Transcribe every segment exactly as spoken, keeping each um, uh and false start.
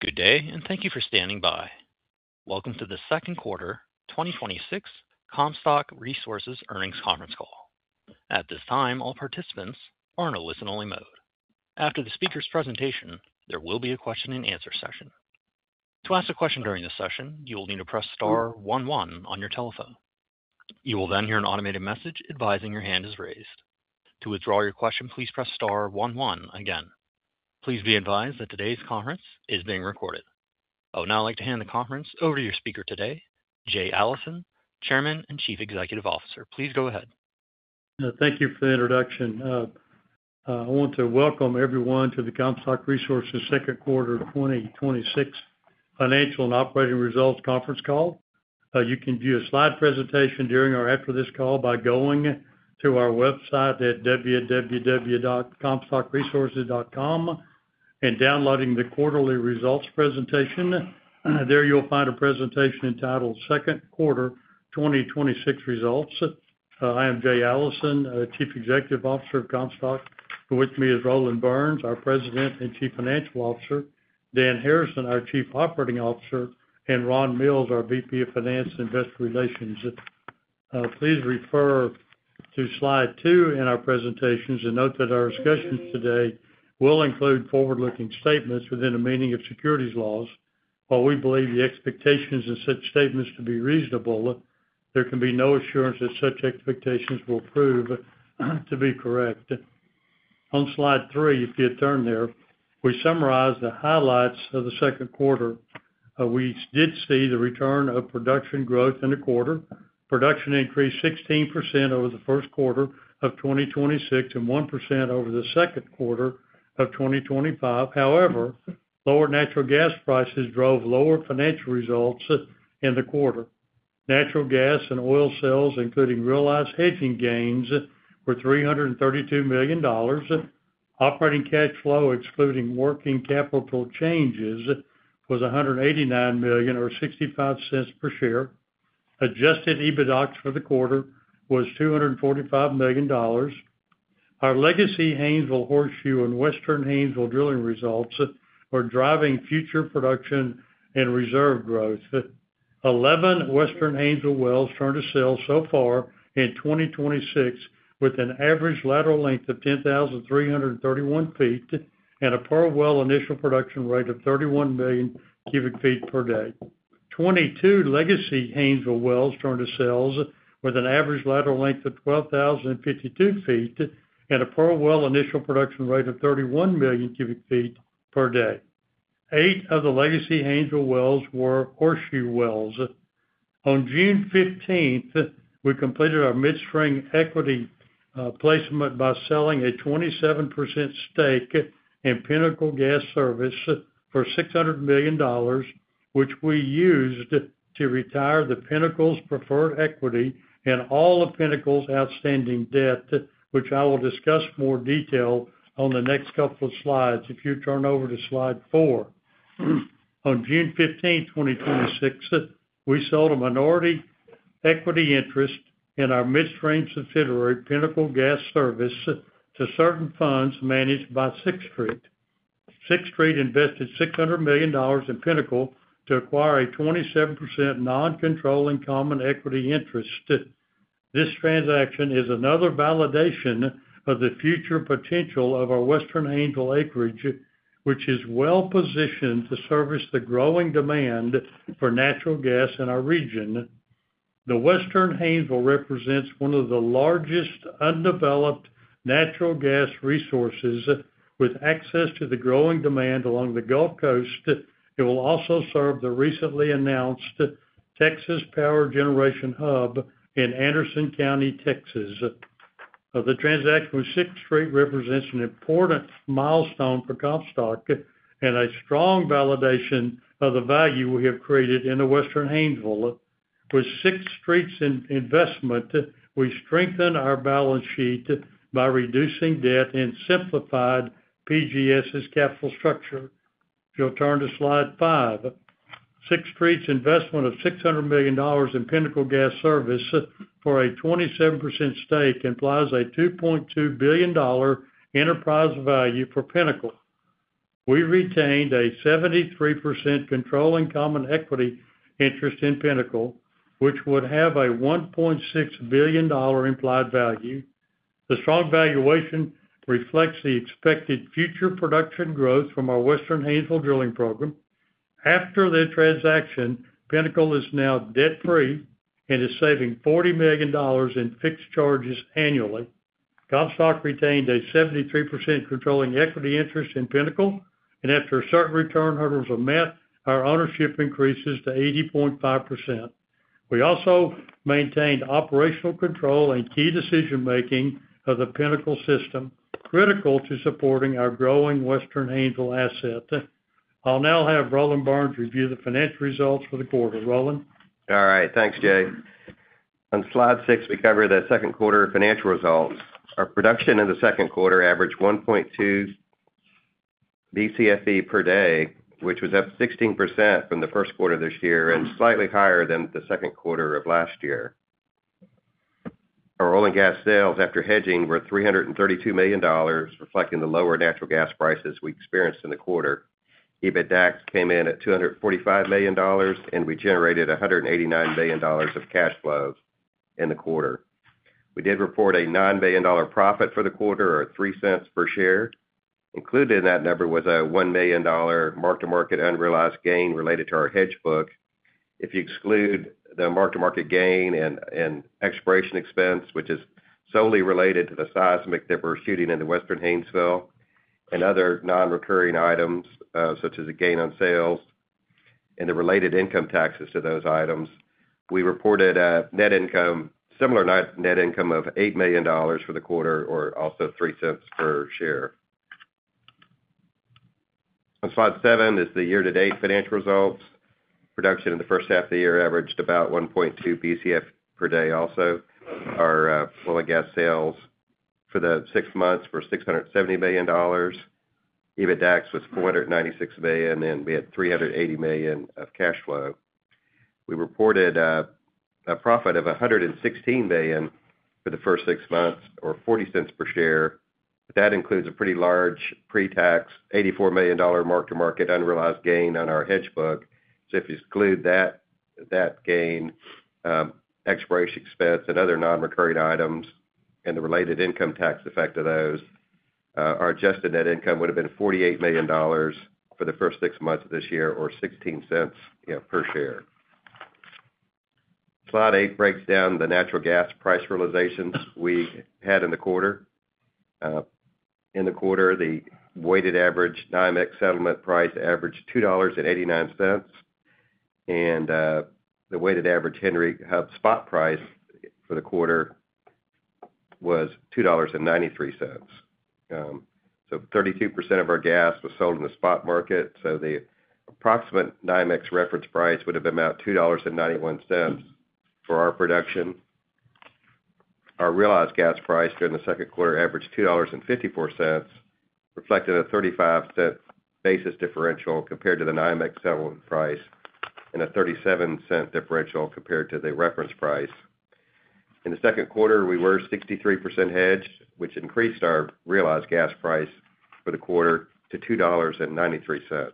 Good day, and thank you for standing by. Welcome to the second quarter twenty twenty-six Comstock Resources earnings conference call. At this time, all participants are in a listen-only mode. After the speaker's presentation, there will be a question-and-answer session. To ask a question during this session, you will need to press star one one on your telephone. You will then hear an automated message advising your hand is raised. To withdraw your question, please press star one one again. Please be advised that today's conference is being recorded. I would now like to hand the conference over to your speaker today, Jay Allison, Chairman and Chief Executive Officer. Please go ahead. Uh, Thank you for the introduction. Uh, uh, I want to welcome everyone to the Comstock Resources second quarter twenty twenty-six financial and operating results conference call. Uh, You can view a slide presentation during or after this call by going to our website at w w w dot comstock resources dot com and downloading the quarterly results presentation. Uh, There you'll find a presentation entitled Second Quarter twenty twenty-six Results. Uh, I am Jay Allison, uh, Chief Executive Officer of Comstock. With me is Roland Burns, our President and Chief Financial Officer, Dan Harrison, our Chief Operating Officer, and Ron Mills, our V P of Finance and Investor Relations. Uh, please refer to slide two in our presentations and note that our discussions today will include forward-looking statements within the meaning of securities laws. While we believe the expectations in such statements to be reasonable, there can be no assurance that such expectations will prove to be correct. On slide three, if you turn there, we summarize the highlights of the second quarter. Uh, we did see the return of production growth in the quarter. Production increased sixteen percent over the first quarter of twenty twenty-six and one percent over the second quarter of twenty twenty-five. However, lower natural gas prices drove lower financial results in the quarter. Natural gas and oil sales, including realized hedging gains, were three hundred thirty-two million dollars. Operating cash flow, excluding working capital changes, was one hundred eighty-nine million dollars or sixty-five cents per share. Adjusted EBITDA for the quarter was two hundred forty-five million dollars. Our legacy Haynesville Horseshoe and Western Haynesville drilling results are driving future production and reserve growth. eleven Western Haynesville wells turned to sales so far in twenty twenty-six with an average lateral length of ten thousand three hundred thirty-one feet and a per well initial production rate of thirty-one million cubic feet per day. twenty-two legacy Haynesville wells turned to sales with an average lateral length of twelve thousand fifty-two feet and a per well initial production rate of thirty-one million cubic feet per day. Eight of the legacy Haynesville wells were horseshoe wells. On June fifteenth, we completed our midstream equity uh, placement by selling a twenty-seven percent stake in Pinnacle Gas Service for six hundred million dollars, which we used to retire the Pinnacle's preferred equity and all of Pinnacle's outstanding debt, which I will discuss more detail on the next couple of slides. If you turn over to slide four. On June fifteenth, twenty twenty-six, we sold a minority equity interest in our midstream subsidiary, Pinnacle Gas Service, to certain funds managed by Sixth Street. Sixth Street invested six hundred million dollars in Pinnacle to acquire a twenty-seven percent non-controlling common equity interest. This transaction is another validation of the future potential of our Western Haynesville acreage, which is well positioned to service the growing demand for natural gas in our region. The Western Haynesville represents one of the largest undeveloped natural gas resources with access to the growing demand along the Gulf Coast. It will also serve the recently announced Texas Power Generation Hub in Anderson County, Texas. Uh, the transaction with Sixth Street represents an important milestone for Comstock and a strong validation of the value we have created in the Western Haynesville. With Sixth Street's in investment, we strengthened our balance sheet by reducing debt and simplified PGS's capital structure. If you'll turn to slide five. Sixth Street's investment of six hundred million dollars in Pinnacle Gas Service for a twenty-seven percent stake implies a two point two billion dollars enterprise value for Pinnacle. we retained a seventy-three percent controlling common equity interest in Pinnacle, which would have a one point six billion dollars implied value. The strong valuation reflects the expected future production growth from our Western Haynesville drilling program. After the transaction, Pinnacle is now debt-free and is saving forty million dollars in fixed charges annually. Comstock retained a seventy-three percent controlling equity interest in Pinnacle, and after certain return hurdles are met, our ownership increases to eighty point five percent. We also maintained operational control and key decision-making of the Pinnacle system, critical to supporting our growing Western Haynesville asset. I'll now have Roland Burns review the financial results for the quarter. Roland? All right. Thanks, Jay. On slide six, we cover the second quarter financial results. Our production in the second quarter averaged one point two B C F E per day, which was up sixteen percent from the first quarter this year and slightly higher than the second quarter of last year. Our oil and gas sales after hedging were three hundred thirty-two million dollars, reflecting the lower natural gas prices we experienced in the quarter. EBITDAX came in at two hundred forty-five million dollars, and we generated one hundred eighty-nine million dollars of cash flow in the quarter. We did report a nine million dollars profit for the quarter, or three cents per share. Included in that number was a one million dollars mark-to-market unrealized gain related to our hedge book. If you exclude the mark-to-market gain and, and exploration expense, which is solely related to the seismic that we're shooting in the Western Haynesville, and other non-recurring items, uh, such as a gain on sales and the related income taxes to those items, we reported a net income, similar net, net income of eight million dollars for the quarter, or also three cents per share. On slide seven is the year-to-date financial results. Production in the first half of the year averaged about one point two B C F per day also. Our uh, oil and gas sales for the six months were six hundred seventy million dollars. EBITDAX was four hundred ninety-six million dollars, and we had three hundred eighty million dollars of cash flow. We reported uh, a profit of one hundred sixteen million dollars for the first six months, or forty cents per share. But that includes a pretty large pre-tax eighty-four million dollars mark-to-market unrealized gain on our hedge book. So if you exclude that that gain, um, exploration expense and other non-recurring items, and the related income tax effect of those, uh, our adjusted net income would have been forty-eight million dollars for the first six months of this year, or sixteen cents you know, per share. Slide eight breaks down the natural gas price realizations we had in the quarter. Uh, in the quarter, the weighted average NYMEX settlement price averaged two dollars and eighty-nine cents, and uh, the weighted average Henry Hub spot price for the quarter was two dollars and ninety-three cents. Um, so thirty-two percent of our gas was sold in the spot market, so the approximate NYMEX reference price would have been about two dollars and ninety-one cents for our production. Our realized gas price during the second quarter averaged two dollars and fifty-four cents, reflecting a thirty-five cent basis differential compared to the NYMEX settlement price, and a thirty-seven cent differential compared to the reference price. In the second quarter, we were sixty-three percent hedged, which increased our realized gas price for the quarter to two dollars and ninety-three cents.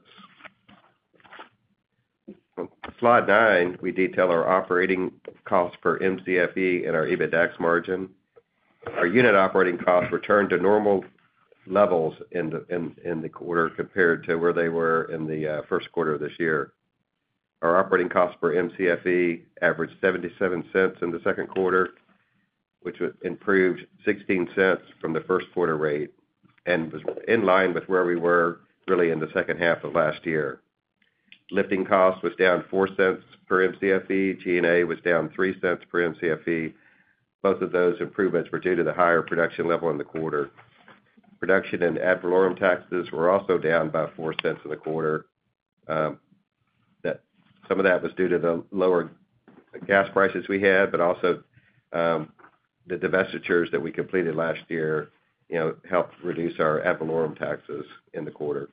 On slide nine, we detail our operating costs per M C F E and our EBITDAX margin. Our unit operating costs returned to normal levels in the, in, in the quarter compared to where they were in the uh, first quarter of this year. Our operating cost per M C F E averaged seventy-seven cents in the second quarter, which improved sixteen cents from the first quarter rate, and was in line with where we were really in the second half of last year. Lifting cost was down four cents per M C F E. G and A was down three cents per M C F E. Both of those improvements were due to the higher production level in the quarter. Production and ad valorem taxes were also down by four cents in the quarter. Um, that some of that was due to the lower gas prices we had, but also um, the divestitures that we completed last year, you know, helped reduce our ad valorem taxes in the quarter.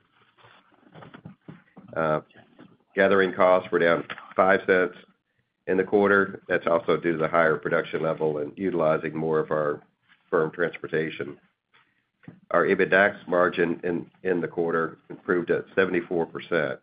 Uh, gathering costs were down five cents in the quarter. That's also due to the higher production level and utilizing more of our firm transportation. Our EBITDAX margin in, in the quarter improved at seventy-four percent.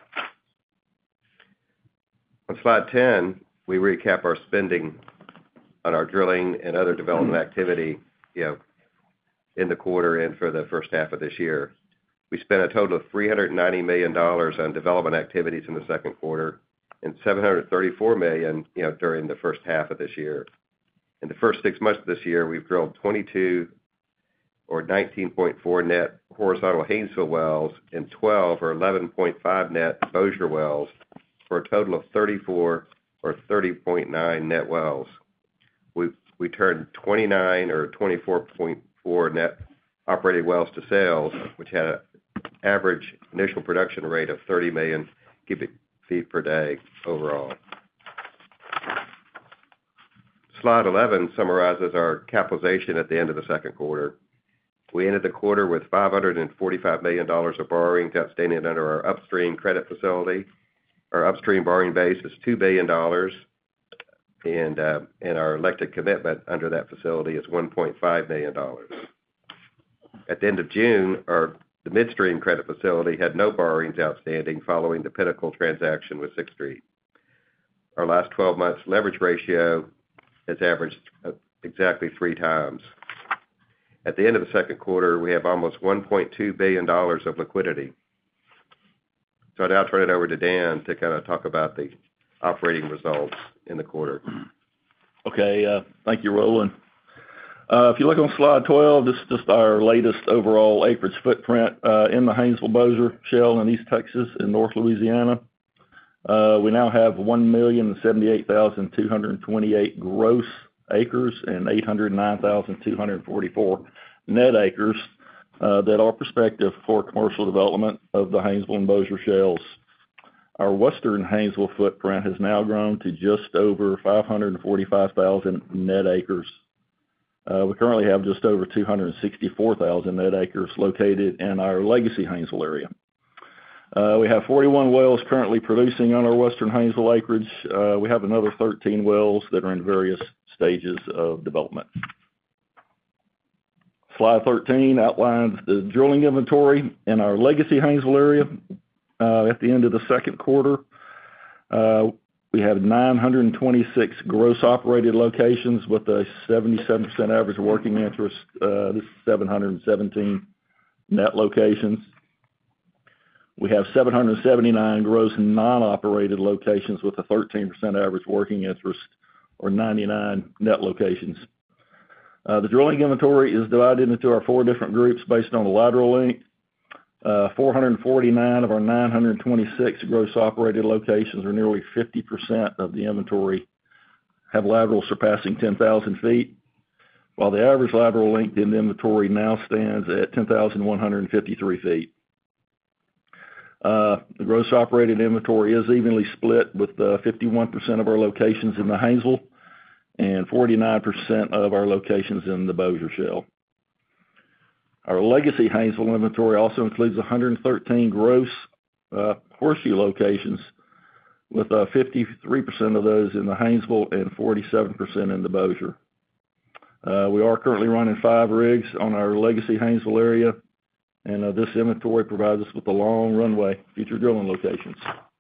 On slide ten, we recap our spending on our drilling and other development activity, you know, in the quarter and for the first half of this year. We spent a total of three hundred ninety million dollars on development activities in the second quarter and seven hundred thirty-four million dollars, you know, during the first half of this year. In the first six months of this year, we've drilled twenty-two or nineteen point four net horizontal Haynesville wells and twelve or eleven point five net Bossier wells for a total of thirty-four or thirty point nine net wells. We we turned twenty-nine or twenty-four point four net operated wells to sales, which had an average initial production rate of thirty million cubic feet per day overall. Slide eleven summarizes our capitalization at the end of the second quarter. We ended the quarter with five hundred forty-five million dollars of borrowings outstanding under our upstream credit facility. Our upstream borrowing base is two billion dollars, and uh, and our elected commitment under that facility is one point five million dollars. At the end of June, our the midstream credit facility had no borrowings outstanding following the Pinnacle transaction with Sixth Street. Our last twelve months leverage ratio has averaged exactly three times. At the end of the second quarter, we have almost one point two billion dollars of liquidity. So I now turn it over to Dan to kind of talk about the operating results in the quarter. Okay, uh, thank you, Roland. Uh, if you look on slide twelve, this is just our latest overall acreage footprint uh, in the Haynesville-Bossier Shale in East Texas and North Louisiana. Uh, we now have one million seventy-eight thousand two hundred twenty-eight gross acres and eight hundred nine thousand two hundred forty-four net acres uh, that are prospective for commercial development of the Haynesville and Bossier Shales. Our western Haynesville footprint has now grown to just over five hundred forty-five thousand net acres. Uh, we currently have just over two hundred sixty-four thousand net acres located in our legacy Haynesville area. Uh, we have forty-one wells currently producing on our western Haynesville acreage. Uh, we have another thirteen wells that are in various stages of development. Slide thirteen outlines the drilling inventory in our legacy Haynesville area. Uh, at the end of the second quarter, uh, we have nine hundred twenty-six gross operated locations with a seventy-seven percent average working interest. Uh, this is seven hundred seventeen net locations. We have seven hundred seventy-nine gross non-operated locations with a thirteen percent average working interest, or ninety-nine net locations. Uh, the drilling inventory is divided into our four different groups based on the lateral length. Uh, four hundred forty-nine of our nine hundred twenty-six gross operated locations, or nearly fifty percent of the inventory, have laterals surpassing ten thousand feet, while the average lateral length in the inventory now stands at ten thousand one hundred fifty-three feet. Uh, the gross operated inventory is evenly split, with uh, fifty-one percent of our locations in the Haynesville and forty-nine percent of our locations in the Bossier Shale. Our legacy Haynesville inventory also includes one hundred thirteen gross uh, horseshoe locations, with uh, fifty-three percent of those in the Haynesville and forty-seven percent in the Bossier. Uh, we are currently running five rigs on our legacy Haynesville area, and uh, this inventory provides us with a long runway future drilling locations.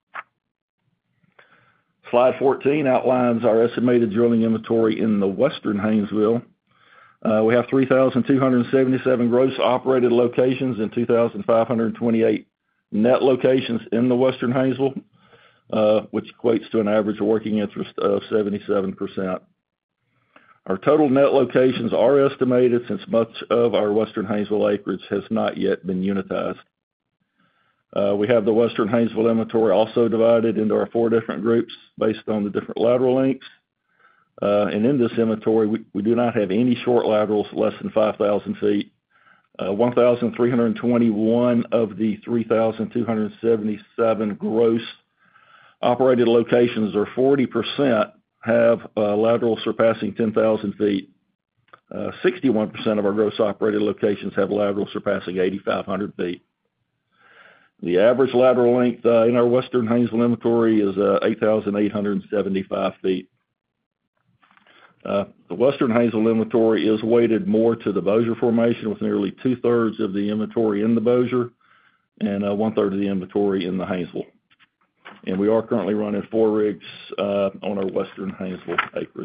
Slide fourteen outlines our estimated drilling inventory in the western Haynesville. Uh, we have three thousand two hundred seventy-seven gross operated locations and two thousand five hundred twenty-eight net locations in the western Haynesville, uh, which equates to an average working interest of seventy-seven percent. Our total net locations are estimated since much of our western Haynesville acreage has not yet been unitized. Uh, we have the western Haynesville inventory also divided into our four different groups based on the different lateral lengths. Uh, and in this inventory, we, we do not have any short laterals less than five thousand feet. Uh, one thousand three hundred twenty-one of the three thousand two hundred seventy-seven gross operated locations, or forty percent, have uh, laterals surpassing ten thousand feet. Uh, sixty-one percent of our gross operated locations have laterals surpassing eighty-five hundred feet. The average lateral length uh, in our western Haynesville inventory is uh, eight thousand eight hundred seventy-five feet. Uh, the Western Haynesville inventory is weighted more to the Bossier Formation, with nearly two-thirds of the inventory in the Bossier and uh, one-third of the inventory in the Haynesville. And we are currently running four rigs uh, on our Western Haynesville acreage.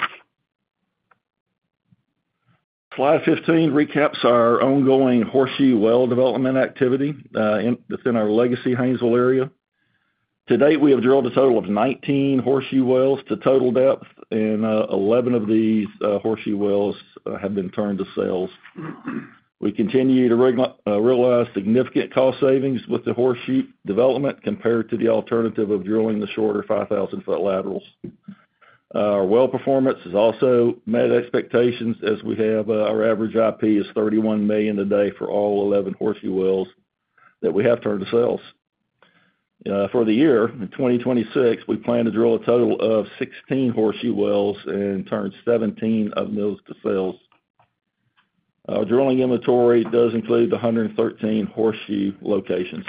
Slide fifteen recaps our ongoing Horseshoe well development activity uh, in, within our legacy Haynesville area. To date, we have drilled a total of nineteen Horseshoe wells to total depth, and uh, eleven of these uh, Horseshoe wells uh, have been turned to sales. We continue to reg- uh, realize significant cost savings with the Horseshoe development compared to the alternative of drilling the shorter five thousand foot laterals. Uh, our well performance has also met expectations, as we have uh, our average I P is thirty-one million a day for all eleven Horseshoe wells that we have turned to sales. Uh, for the year, in twenty twenty-six, we plan to drill a total of sixteen Horseshoe wells and turn seventeen of those to sales. Our drilling inventory does include the one hundred thirteen Horseshoe locations.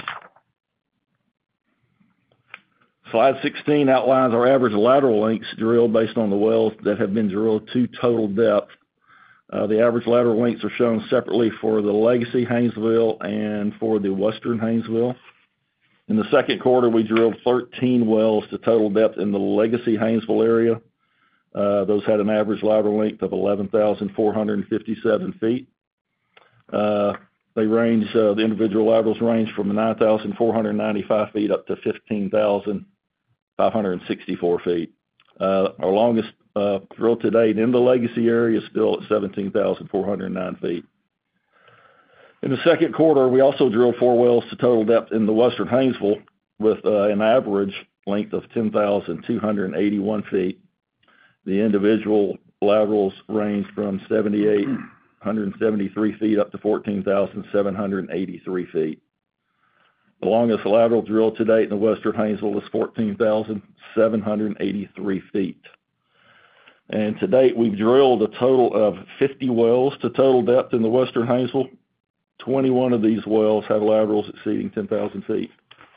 Slide sixteen outlines our average lateral lengths drilled based on the wells that have been drilled to total depth. Uh, the average lateral lengths are shown separately for the Legacy Haynesville and for the Western Haynesville. In the second quarter, we drilled thirteen wells to total depth in the Legacy Haynesville area. Uh, those had an average lateral length of eleven thousand four hundred fifty-seven feet. Uh, they range, uh, the individual laterals range from nine thousand four hundred ninety-five feet up to fifteen thousand five hundred sixty-four feet. Uh, our longest uh, drill to date in the Legacy area is still at seventeen thousand four hundred nine feet. In the second quarter, we also drilled four wells to total depth in the Western Haynesville with uh, an average length of ten thousand two hundred eighty-one feet. The individual laterals range from seven thousand eight hundred seventy-three feet up to fourteen thousand seven hundred eighty-three feet. The longest lateral drilled to date in the Western Haynesville is fourteen thousand seven hundred eighty-three feet. And to date, we've drilled a total of fifty wells to total depth in the Western Haynesville. twenty-one of these wells have laterals exceeding ten thousand feet.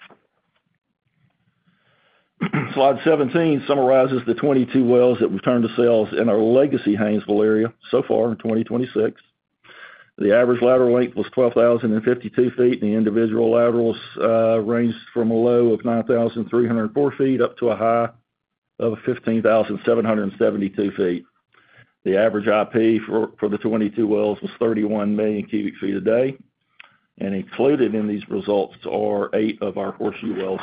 Slide seventeen summarizes the twenty-two wells that we've turned to sales in our Legacy Haynesville area so far in twenty twenty-six. The average lateral length was twelve thousand fifty-two feet, and the individual laterals uh, ranged from a low of nine thousand three hundred four feet up to a high of fifteen thousand seven hundred seventy-two feet. The average I P for, for the twenty-two wells was thirty-one million cubic feet a day, and included in these results are eight of our Horseshoe wells.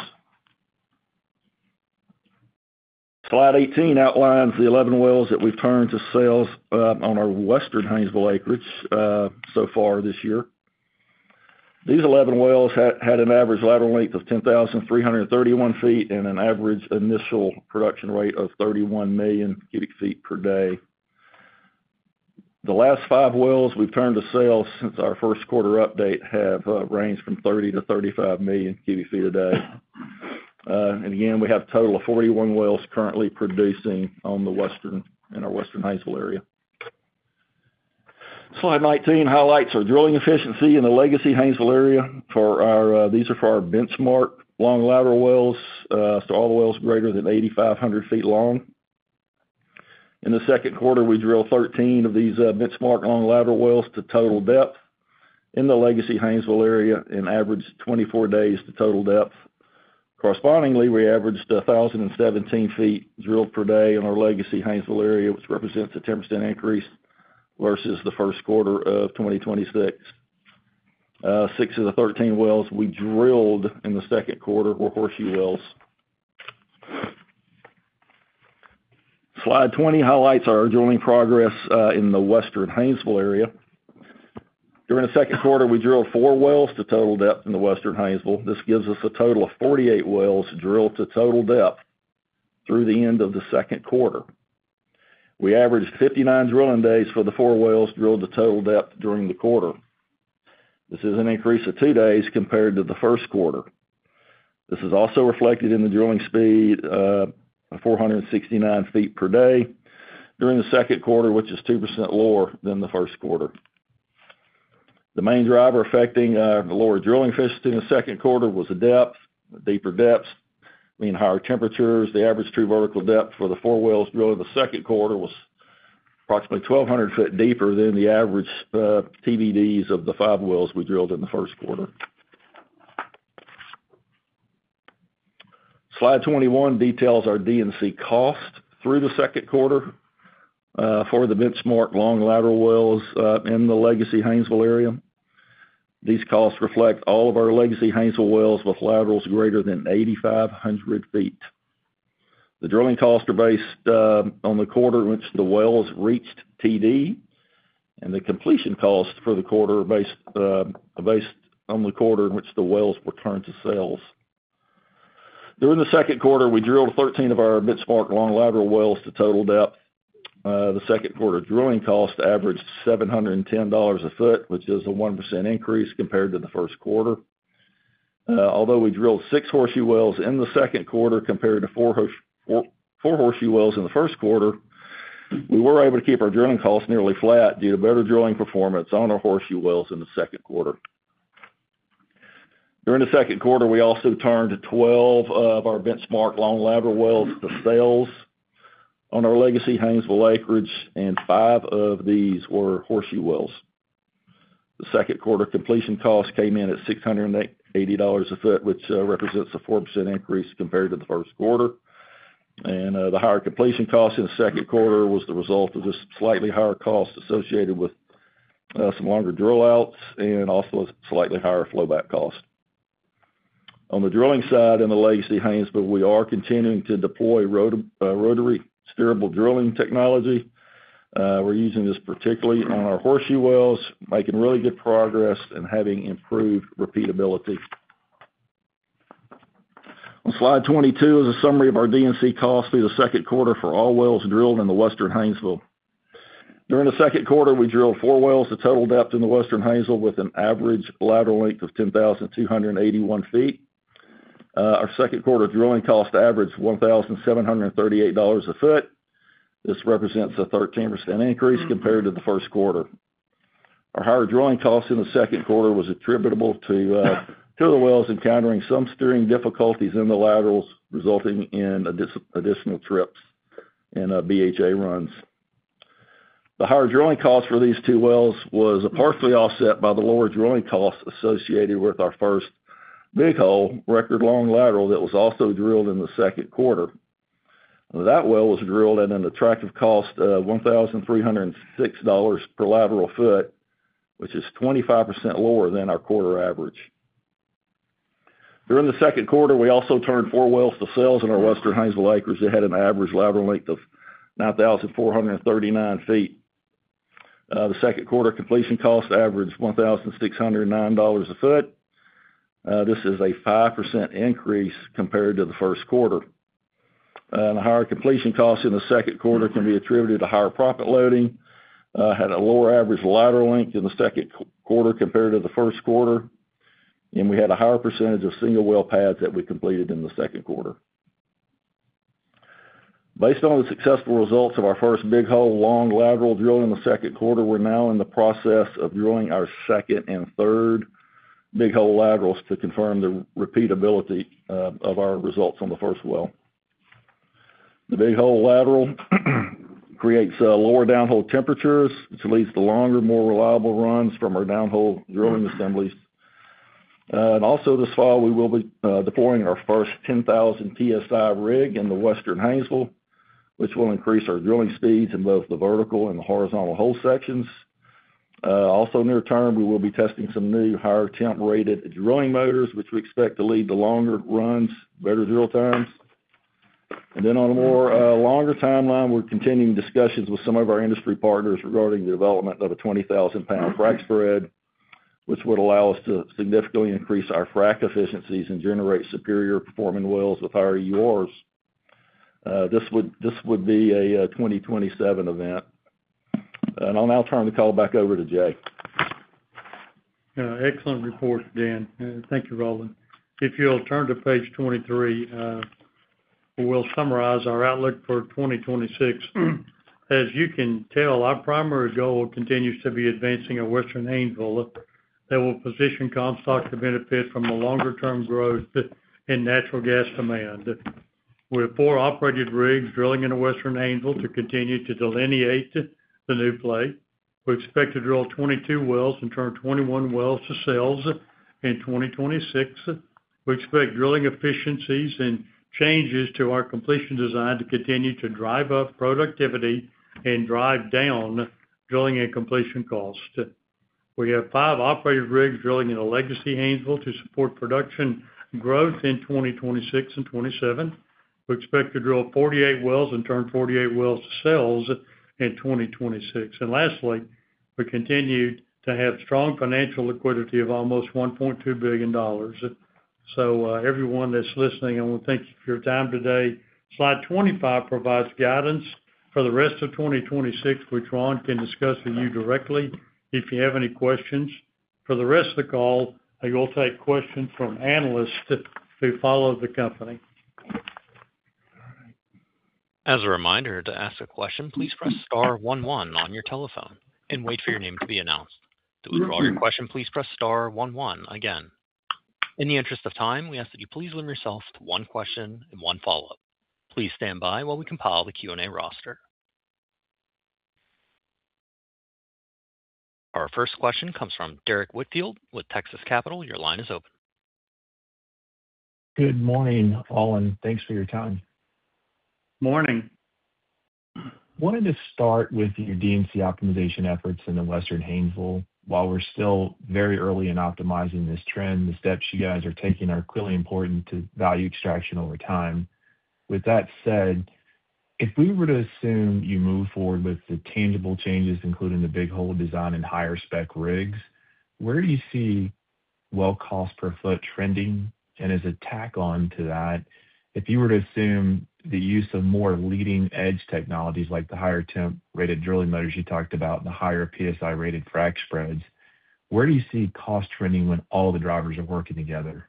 Slide eighteen outlines the eleven wells that we've turned to sales uh, on our Western Haynesville acreage uh, so far this year. These eleven wells had, had an average lateral length of ten thousand three hundred thirty-one feet and an average initial production rate of thirty-one million cubic feet per day. The last five wells we've turned to sales since our first quarter update have uh, ranged from thirty to thirty-five million cubic feet a day. Uh, and again, we have a total of forty-one wells currently producing on the Western, in our Western Haynesville area. Slide nineteen highlights our drilling efficiency in the Legacy Haynesville area. For our, uh, these are for our benchmark long lateral wells, uh, so all the wells greater than eighty-five hundred feet long. In the second quarter, we drilled thirteen of these uh, benchmark long lateral wells to total depth in the Legacy Haynesville area and averaged twenty-four days to total depth. Correspondingly, we averaged one thousand seventeen feet drilled per day in our Legacy Haynesville area, which represents a ten percent increase versus the first quarter of twenty twenty-six. Uh, six of the thirteen wells we drilled in the second quarter were Horseshoe wells. Slide twenty highlights our drilling progress uh, in the Western Haynesville area. During the second quarter, we drilled four wells to total depth in the Western Haynesville. This gives us a total of forty-eight wells drilled to total depth through the end of the second quarter. We averaged fifty-nine drilling days for the four wells drilled to total depth during the quarter. This is an increase of two days compared to the first quarter. This is also reflected in the drilling speed uh, of four hundred sixty-nine feet per day during the second quarter, which is two percent lower than the first quarter. The main driver affecting uh, the lower drilling efficiency in the second quarter was the depth. The deeper depths mean higher temperatures. The average true vertical depth for the four wells drilled in the second quarter was approximately twelve hundred foot deeper than the average uh, T V Ds of the five wells we drilled in the first quarter. Slide twenty-one details our D and C cost through the second quarter uh, for the benchmark long lateral wells uh, in the legacy Haynesville area. These costs reflect all of our legacy Haynesville wells with laterals greater than eighty-five hundred feet. The drilling costs are based uh, on the quarter in which the wells reached T D, and the completion costs for the quarter are based, uh, based on the quarter in which the wells were turned to sales. During the second quarter, we drilled thirteen of our benchmark long lateral wells to total depth. Uh, the second quarter drilling cost averaged seven hundred ten dollars a foot, which is a one percent increase compared to the first quarter. Uh, although we drilled six horseshoe wells in the second quarter compared to four, four, four horseshoe wells in the first quarter, we were able to keep our drilling costs nearly flat due to better drilling performance on our horseshoe wells in the second quarter. During the second quarter, we also turned twelve of our benchmark long lateral wells to sales on our legacy Haynesville acreage, and five of these were horseshoe wells. The second quarter completion cost came in at six hundred eighty dollars a foot, which uh, represents a four percent increase compared to the first quarter. And uh, the higher completion cost in the second quarter was the result of just slightly higher costs associated with uh, some longer drill outs and also a slightly higher flowback cost. On the drilling side in the legacy Haynesville, we are continuing to deploy rot uh, rotary steerable drilling technology. Uh, we're using this particularly on our horseshoe wells, making really good progress and having improved repeatability. On slide twenty-two is a summary of our D and C costs through the second quarter for all wells drilled in the Western Haynesville. During the second quarter, we drilled four wells to total depth in the Western Haynesville with an average lateral length of ten thousand two hundred eighty-one feet. Uh, our second quarter drilling cost averaged one thousand seven hundred thirty-eight dollars a foot. This represents a thirteen percent increase compared to the first quarter. Our higher drilling costs in the second quarter was attributable to uh, two of the wells encountering some steering difficulties in the laterals, resulting in additional trips and uh, B H A runs. The higher drilling cost for these two wells was partially offset by the lower drilling costs associated with our first big hole record long lateral that was also drilled in the second quarter. That well was drilled at an attractive cost of one thousand three hundred six dollars per lateral foot, which is twenty-five percent lower than our quarter average. During the second quarter, we also turned four wells to sales in our Western Haynesville acres that had an average lateral length of nine thousand four hundred thirty-nine feet. Uh, the second quarter completion cost averaged one thousand six hundred nine dollars a foot. Uh, this is a five percent increase compared to the first quarter. Uh, and the higher completion costs in the second quarter can be attributed to higher proppant loading, uh, had a lower average lateral length in the second quarter compared to the first quarter, and we had a higher percentage of single well pads that we completed in the second quarter. Based on the successful results of our first big hole long lateral drill in the second quarter, we're now in the process of drilling our second and third big hole laterals to confirm the repeatability uh, of our results on the first well. The big hole lateral creates uh, lower downhole temperatures, which leads to longer, more reliable runs from our downhole drilling assemblies. Uh, and also this fall, we will be uh, deploying our first ten thousand P S I rig in the Western Haynesville, which will increase our drilling speeds in both the vertical and the horizontal hole sections. Uh, also near term, we will be testing some new higher temp rated drilling motors, which we expect to lead to longer runs, better drill times. And then on a more uh, longer timeline, we're continuing discussions with some of our industry partners regarding the development of a twenty thousand pound frac spread, which would allow us to significantly increase our frac efficiencies and generate superior performing wells with higher E U Rs. Uh, this would this would be a, a twenty twenty-seven event. And I'll now turn the call back over to Jay. Uh, excellent report, Dan. Uh, thank you, Roland. If you'll turn to page twenty-three, uh, we'll summarize our outlook for twenty twenty-six. As you can tell, our primary goal continues to be advancing a Western Haynesville that will position Comstock to benefit from the longer-term growth in natural gas demand. With four operated rigs drilling in the Western Haynesville to continue to delineate the new play. We expect to drill twenty-two wells and turn twenty-one wells to sales in twenty twenty-six. We expect drilling efficiencies and changes to our completion design to continue to drive up productivity and drive down drilling and completion costs. We have five operated rigs drilling in the legacy Haynesville to support production growth in twenty twenty-six and twenty-seven. We expect to drill forty-eight wells and turn forty-eight wells to sales in twenty twenty-six. And lastly, we continue to have strong financial liquidity of almost one point two billion dollars. So uh, everyone that's listening, I want to thank you for your time today. Slide twenty-five provides guidance for the rest of twenty twenty-six, which Ron can discuss with you directly if you have any questions. For the rest of the call, you'll take questions from analysts who follow the company. As a reminder, to ask a question, please press star one one on your telephone and wait for your name to be announced. To withdraw your question, please press star one one again. In the interest of time, we ask that you please limit yourself to one question and one follow-up. Please stand by while we compile the Q and A roster. Our first question comes from Derrick Whitfield with Texas Capital. Your line is open. Good morning, all, and thanks for your time. Morning. Wanted to start with your D and C optimization efforts in the Western Haynesville. While we're still very early in optimizing this trend, the steps you guys are taking are clearly important to value extraction over time. With that said, if we were to assume you move forward with the tangible changes, including the big hole design and higher spec rigs, where do you see well cost per foot trending? And as a tack on to that, if you were to assume the use of more leading edge technologies like the higher temp rated drilling motors you talked about and the higher P S I rated frac spreads, where do you see cost trending when all the drivers are working together?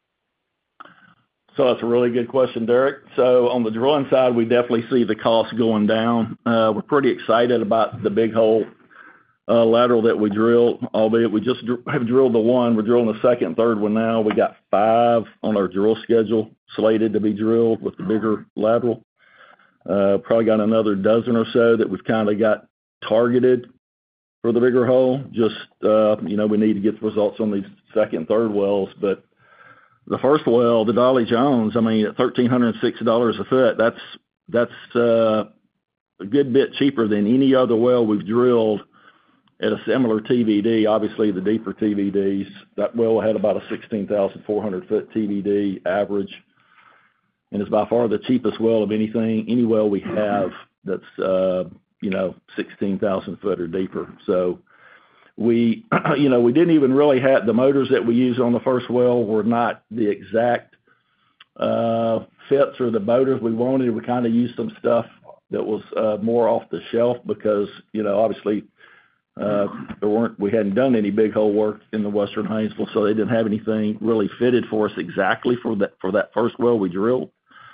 So that's a really good question, Derrick. So on the drilling side, we definitely see the cost going down. Uh, we're pretty excited about the big hole uh, lateral that we drilled, albeit we just dr- have drilled the one. We're drilling the second and third one now. We got five on our drill schedule slated to be drilled with the bigger lateral. Uh, probably got another dozen or so that we've kind of got targeted for the bigger hole. Just, uh, you know, we need to get the results on these second and third wells. But the first well, the Dolly Jones, I mean, at one thousand three hundred six dollars a foot, that's, that's uh, a good bit cheaper than any other well we've drilled at a similar T V D. Obviously, the deeper T V Ds, that well had about a sixteen thousand four hundred foot T V D average. And it's by far the cheapest well of anything, any well we have that's, uh, you know, sixteen thousand foot or deeper. So we, you know, we didn't even really have, the motors that we used on the first well were not the exact uh, fits or the motors we wanted. We kind of used some stuff that was uh, more off the shelf because, you know, obviously uh, there weren't, we hadn't done any big hole work in the Western Haynesville, so they didn't have anything really fitted for us exactly for that, for that first well we drilled.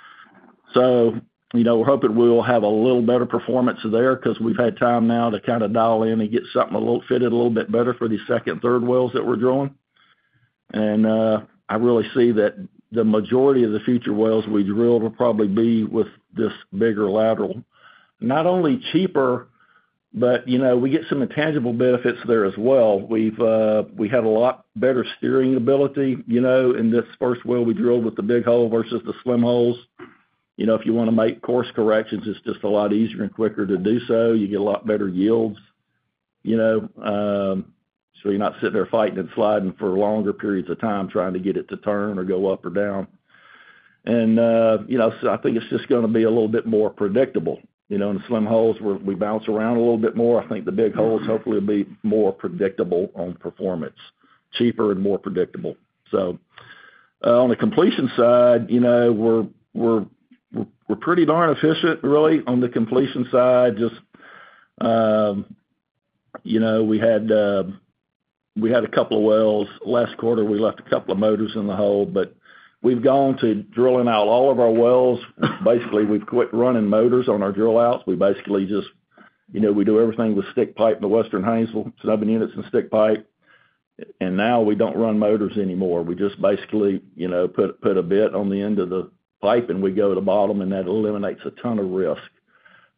So, you know, we're hoping we'll have a little better performance there because we've had time now to kind of dial in and get something a little fitted a little bit better for these second and third wells that we're drilling. And uh, I really see that the majority of the future wells we drilled will probably be with this bigger lateral. Not only cheaper, but, you know, we get some intangible benefits there as well. We've, uh, we had a lot better steering ability, you know, in this first well we drilled with the big hole versus the slim holes. You know, if you want to make course corrections, it's just a lot easier and quicker to do so. You get a lot better yields, you know, um, so you're not sitting there fighting and sliding for longer periods of time trying to get it to turn or go up or down. And, uh, you know, so I think it's just going to be a little bit more predictable. You know, in the slim holes, where we bounce around a little bit more. I think the big holes hopefully will be more predictable on performance, cheaper and more predictable. So uh, on the completion side, you know, we're, we're, We're, we're pretty darn efficient, really, on the completion side. Just, um, you know, we had uh, we had a couple of wells last quarter. We left a couple of motors in the hole, but we've gone to drilling out all of our wells. Basically, we've quit running motors on our drill outs. We basically just, you know, we do everything with stick pipe in the Western Haynesville, snubbing units and stick pipe. And now we don't run motors anymore. We just basically, you know, put put a bit on the end of the pipe and we go to the bottom, and that eliminates a ton of risk.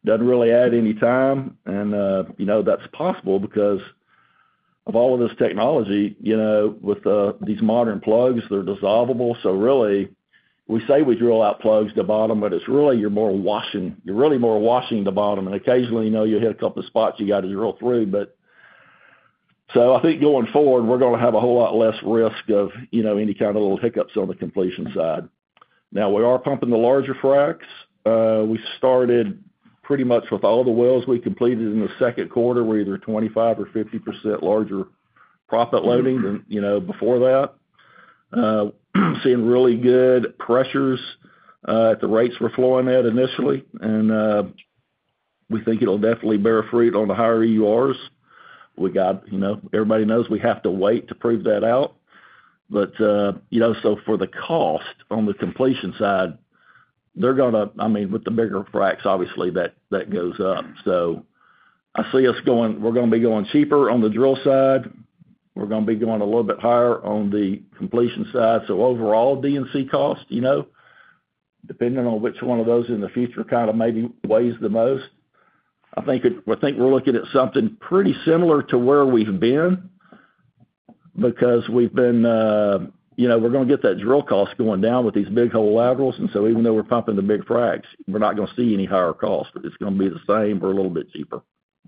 doesn't really add any time. And, uh, you know, that's possible because of all of this technology, you know, with uh, these modern plugs, they're dissolvable. So really, we say we drill out plugs to bottom, but it's really you're more washing. You're really more washing the bottom. And occasionally, you know, you hit a couple of spots you got to drill through. But so I think going forward, we're going to have a whole lot less risk of, you know, any kind of little hiccups on the completion side. Now, we are pumping the larger fracs. Uh, we started pretty much with all the wells we completed in the second quarter were either twenty-five or fifty percent larger proppant loading than, you know, before that. Uh, seeing really good pressures uh, at the rates we're flowing at initially. And uh, we think it'll definitely bear fruit on the higher E U Rs. We got, you know, everybody knows we have to wait to prove that out. But, uh, you know, so for the cost on the completion side, they're going to, I mean, with the bigger fracs, obviously that, that goes up. So I see us going, we're going to be going cheaper on the drill side. We're going to be going a little bit higher on the completion side. So overall D and C cost, you know, depending on which one of those in the future kind of maybe weighs the most. I think it, I think we're looking at something pretty similar to where we've been because we've been, uh, you know, we're going to get that drill cost going down with these big hole laterals. And so even though we're pumping the big fracs, we're not going to see any higher cost. It's going to be the same or a little bit cheaper.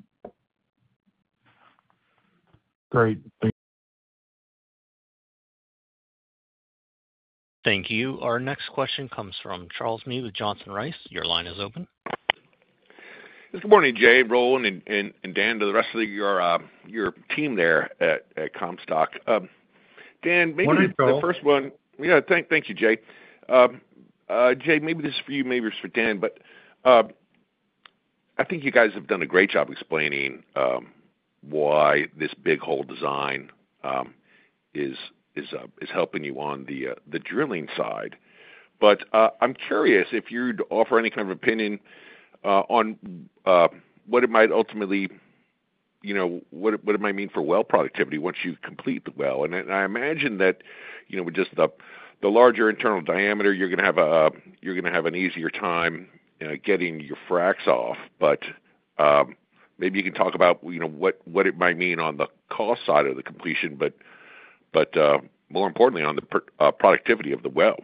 Great. Thank you. Our next question comes from Charles Meade with Johnson Rice. Your line is open. Good morning, Jay, Roland, and, and, and Dan, to the rest of the, your uh, your team there at, at Comstock. Um, Dan, maybe Morning, the, the first one. Yeah, thank thank you, Jay. Um, uh, Jay, maybe this is for you, maybe it's for Dan, but uh, I think you guys have done a great job explaining um, why this big hole design um, is is uh, is helping you on the uh, the drilling side. But uh, I'm curious if you'd offer any kind of opinion uh, on uh, what it might ultimately, you know, what it, what it might mean for well productivity once you complete the well. And, and I imagine that, you know, with just the the larger internal diameter, you're going to have a you're going to have an easier time uh, getting your fracs off. But um, maybe you can talk about, you know, what, what it might mean on the cost side of the completion, but but uh, more importantly on the per, uh, productivity of the well.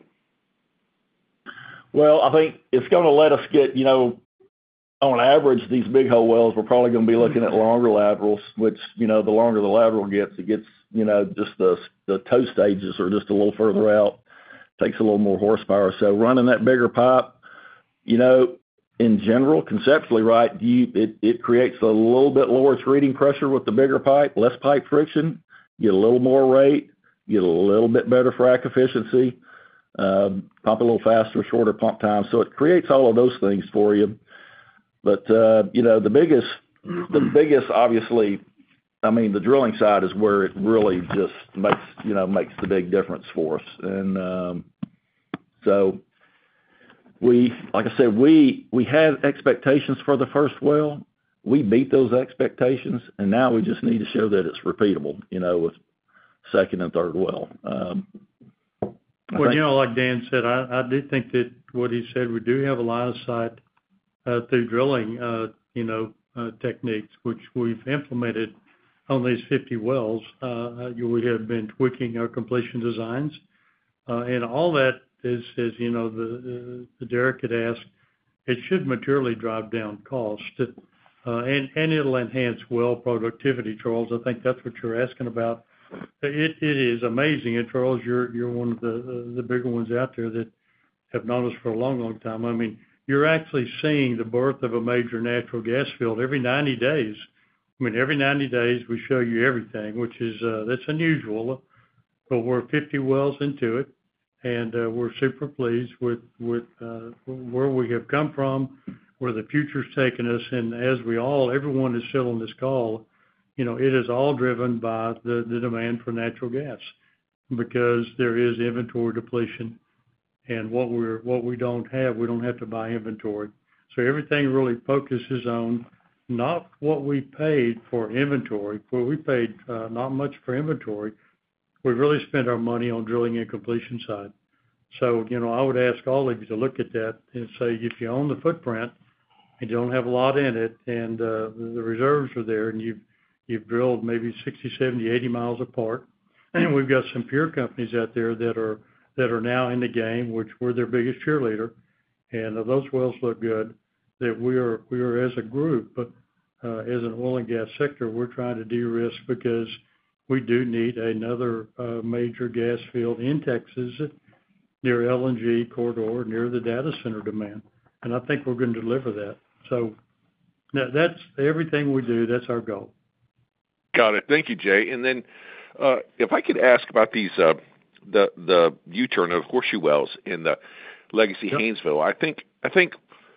Well, I think it's going to let us get, you know, on average, these big hole wells, we're probably going to be looking at longer laterals, which, you know, the longer the lateral gets, it gets, you know, just the, the toe stages are just a little further out, takes a little more horsepower. So running that bigger pipe, you know, in general, conceptually, right, you, it, it creates a little bit lower treating pressure with the bigger pipe, less pipe friction, get a little more rate, get a little bit better frac efficiency, uh, pump a little faster, shorter pump time. So it creates all of those things for you. But, uh, you know, the biggest, the biggest, obviously, I mean, the drilling side is where it really just makes, you know, makes the big difference for us. And um, so we, like I said, we, we had expectations for the first well. We beat those expectations, and now we just need to show that it's repeatable, you know, with second and third well. Um, well, think, you know, like Dan said, I, I do think that what he said, we do have a line of sight Uh, through drilling, uh, you know, uh, techniques, which we've implemented on these fifty wells. Uh, we have been tweaking our completion designs, uh, and all that is, is you know, the, uh, the Derek had asked, it should materially drive down cost, uh, and and it'll enhance well productivity. Charles, I think that's what you're asking about. It it is amazing, and Charles, you're you're one of the uh, the bigger ones out there that have known us for a long, long time. I mean, you're actually seeing the birth of a major natural gas field every ninety days. I mean, every ninety days we show you everything, which is, uh, that's unusual, but we're fifty wells into it, and uh, we're super pleased with, with uh, where we have come from, where the future's taken us, and as we all, everyone is still on this call, you know, it is all driven by the, the demand for natural gas, because there is inventory depletion. And what we're what we don't have, we don't have to buy inventory. So everything really focuses on not what we paid for inventory. Well, we paid uh, not much for inventory. We really spent our money on drilling and completion side. So, you know, I would ask all of you to look at that and say, if you own the footprint, and you don't have a lot in it, and uh, the, the reserves are there, and you've you've drilled maybe sixty, seventy, eighty miles apart, and we've got some peer companies out there that are that are now in the game, which we're their biggest cheerleader, and uh, those wells look good. That we are we are as a group, but uh, as an oil and gas sector, we're trying to de-risk because we do need another uh, major gas field in Texas near L N G corridor, near the data center demand. And I think we're going to deliver that. So that, that's everything we do. That's our goal. Got it. Thank you, Jay. And then uh, if I could ask about these, uh, the the U-turn of horseshoe wells in the Legacy Yep. Haynesville, I think I think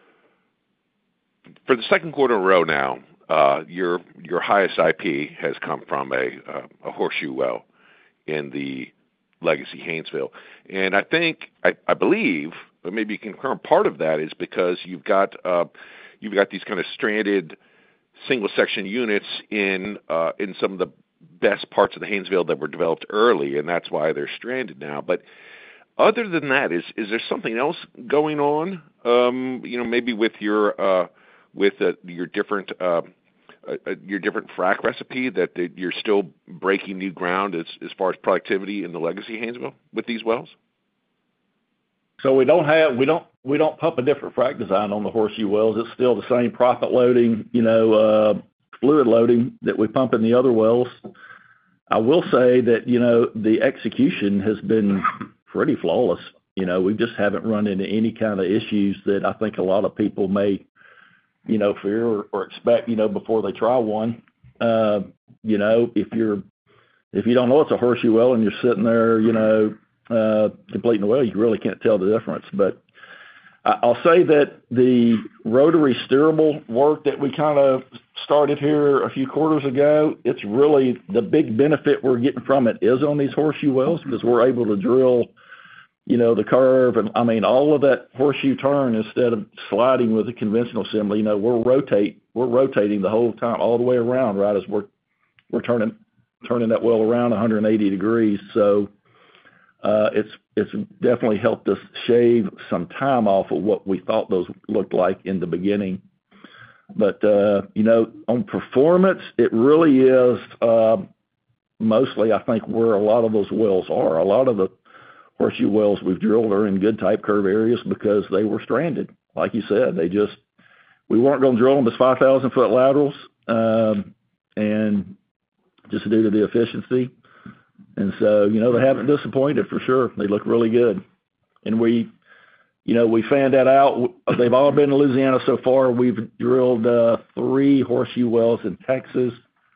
for the second quarter in a row now, uh, your your highest I P has come from a uh, a horseshoe well in the Legacy Haynesville, and I think I, I believe, but maybe you can confirm, part of that is because you've got uh, you've got these kind of stranded single section units in uh, in some of the best parts of the Haynesville that were developed early, and that's why they're stranded now. But other than that, is is there something else going on? Um, you know, maybe with your uh, with uh, your different uh, uh, your different frac recipe that, that you're still breaking new ground as as far as productivity in the Legacy Haynesville with these wells? So we don't have we don't we don't pump a different frac design on the horseshoe wells. It's still the same proppant loading, you know, uh, fluid loading that we pump in the other wells. I will say that, you know, the execution has been pretty flawless. You know, we just haven't run into any kind of issues that I think a lot of people may, you know, fear or, or expect, you know, before they try one. Uh, you know, if you're if you don't know it's a horseshoe well and you're sitting there, you know, uh, completing the well, you really can't tell the difference. But I'll say that the rotary steerable work that we kind of started here a few quarters ago, it's really the big benefit we're getting from it is on these horseshoe wells because we're able to drill, you know, the curve. And I mean, all of that horseshoe turn instead of sliding with a conventional assembly, you know, we're rotate, we're rotating the whole time all the way around, right, as we're, we're turning, turning that well around one hundred eighty degrees. So, Uh, it's it's definitely helped us shave some time off of what we thought those looked like in the beginning. But, uh, you know, on performance, it really is uh, mostly, I think, where a lot of those wells are. A lot of the horseshoe wells we've drilled are in good type curve areas because they were stranded. Like you said, they just, we weren't going to drill them as five thousand foot laterals, um, and just due to the efficiency. And so, you know, they haven't disappointed for sure. They look really good. And we, you know, we found that out. They've all been in Louisiana so far. We've drilled uh, three horseshoe wells in Texas.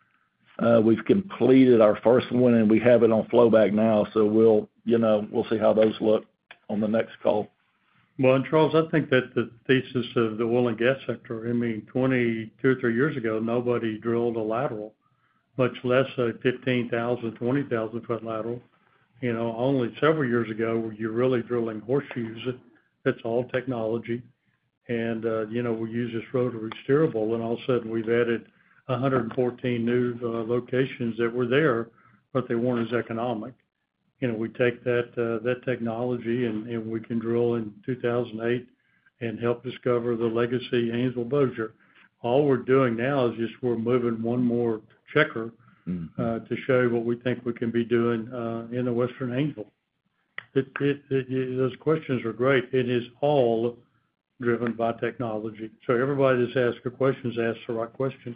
Uh, we've completed our first one, and we have it on flowback now. So we'll, you know, we'll see how those look on the next call. Well, and Charles, I think that the thesis of the oil and gas sector, I mean, twenty, two or three years ago, nobody drilled a lateral, much less a fifteen thousand, twenty thousand foot lateral. You know, only several years ago were you really drilling horseshoes. That's all technology. And, uh, you know, we use this rotary steerable, and all of a sudden we've added one hundred fourteen new uh, locations that were there, but they weren't as economic. You know, we take that uh, that technology and, and we can drill in two thousand eight and help discover the Legacy Haynesville-Bossier. All we're doing now is just we're moving one more checker uh, to show what we think we can be doing uh, in the Western Haynesville. It, it, it, those questions are great. It is all driven by technology. So everybody that's asked a question has asked the right question.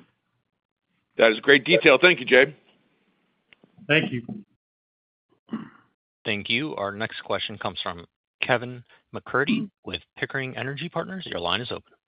That is great detail. Thank you, Jay. Thank you. Thank you. Our next question comes from Kevin McCurdy with Pickering Energy Partners. Your line is open.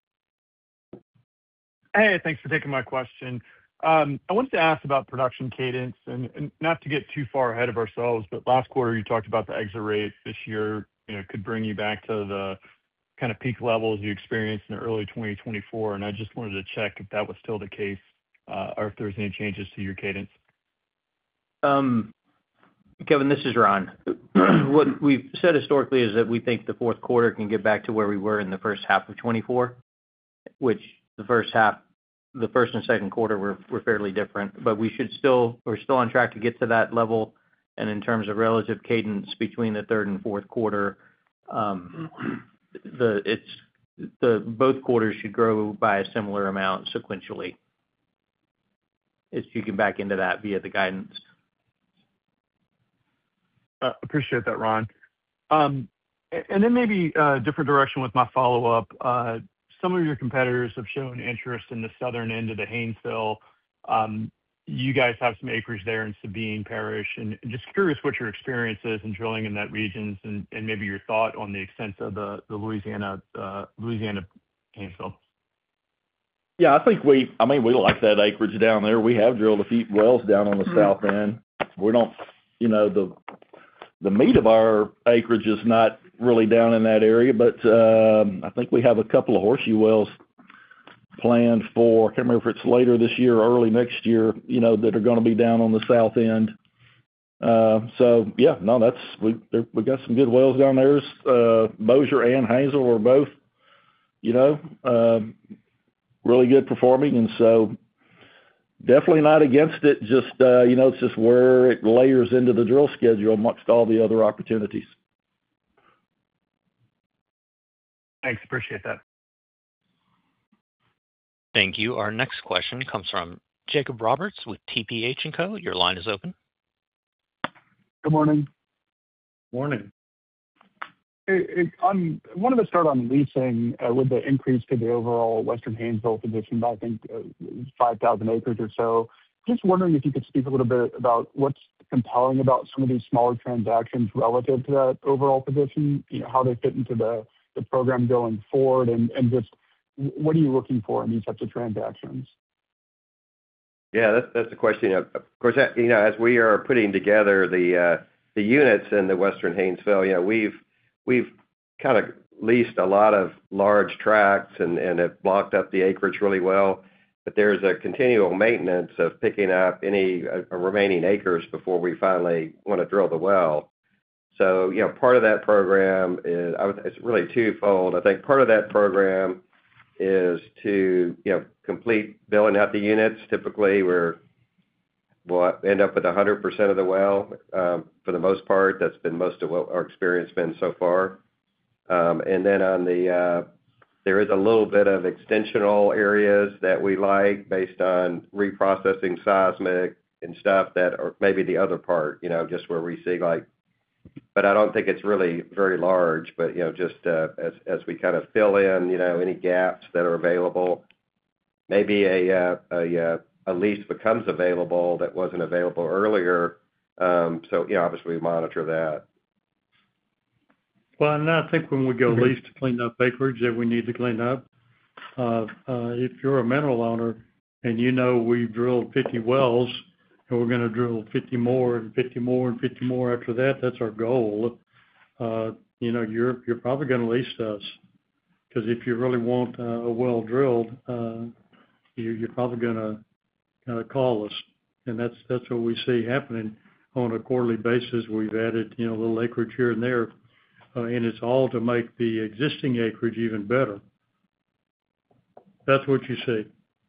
Hey, thanks for taking my question. Um, I wanted to ask about production cadence, and, and not to get too far ahead of ourselves, but last quarter you talked about the exit rate this year, you know, could bring you back to the kind of peak levels you experienced in early twenty twenty-four, and I just wanted to check if that was still the case, uh, or if there was any changes to your cadence. Um, Kevin, this is Ron. What we've said historically is that we think the fourth quarter can get back to where we were in the first half of twenty-four, which the first half, the first and second quarter were, were fairly different, but we should still, we're still on track to get to that level. And in terms of relative cadence between the third and fourth quarter, um, the, it's the both quarters should grow by a similar amount sequentially. As you can back into that via the guidance. Uh, appreciate that, Ron. Um, and then maybe a different direction with my follow-up. Uh, some of your competitors have shown interest in the southern end of the Haynesville. Um, you guys have some acreage there in Sabine Parish, and just curious what your experience is in drilling in that region, and, and maybe your thought on the extent of the, the Louisiana uh, Louisiana Haynesville. Yeah, I think we, I mean, we like that acreage down there. We have drilled a few wells down on the mm-hmm. south end. We don't, you know, the the meat of our acreage is not really down in that area, but um, I think we have a couple of horseshoe wells planned for, I can't remember if it's later this year or early next year, you know, that are going to be down on the south end. Uh, so, yeah, no, that's, we we got some good wells down there. Uh, Bossier and Haynesville are both, you know, uh, really good performing, and so definitely not against it. Just, uh, you know, it's just where it layers into the drill schedule amongst all the other opportunities. Thanks. Appreciate that. Thank you. Our next question comes from Jacob Roberts with T P H and Co. Your line is open. Good morning. Morning. Hey, hey, on, I wanted to start on leasing uh, with the increase to the overall Western Haynesville position by, I think, uh, five thousand acres or so. Just wondering if you could speak a little bit about what's compelling about some of these smaller transactions relative to that overall position, you know, how they fit into the, the program going forward, and, and just what are you looking for in these types of transactions? Yeah, that's that's a question. Of course, you know, as we are putting together the uh, the units in the Western Haynesville, you know, we've we've kind of leased a lot of large tracts and, and have blocked up the acreage really well. But there's a continual maintenance of picking up any uh, remaining acres before we finally want to drill the well. So, you know, part of that program is, I would, it's really twofold. I think part of that program is to, you know, complete building out the units. Typically, we're, we'll end up with one hundred percent of the well. Um, for the most part, that's been most of what our experience been so far. Um, and then on the, uh, there is a little bit of extensional areas that we like based on reprocessing seismic and stuff that are maybe the other part, you know, just where we see like, but I don't think it's really very large, but, you know, just uh, as, as we kind of fill in, you know, any gaps that are available, maybe a, uh, a, uh, a lease becomes available that wasn't available earlier. Um, so, you know, obviously we monitor that. Well, and I think when we go lease to clean up acreage that we need to clean up, uh, uh, if you're a mineral owner and you know we've drilled fifty wells and we're going to drill fifty more and fifty more and fifty more after that, that's our goal. Uh, you know, you're you're probably going to lease to us, because if you really want uh, a well drilled, uh, you, you're probably going to uh, call us, and that's that's what we see happening on a quarterly basis. We've added, you know, a little acreage here and there. Uh, and it's all to make the existing acreage even better. That's what you see.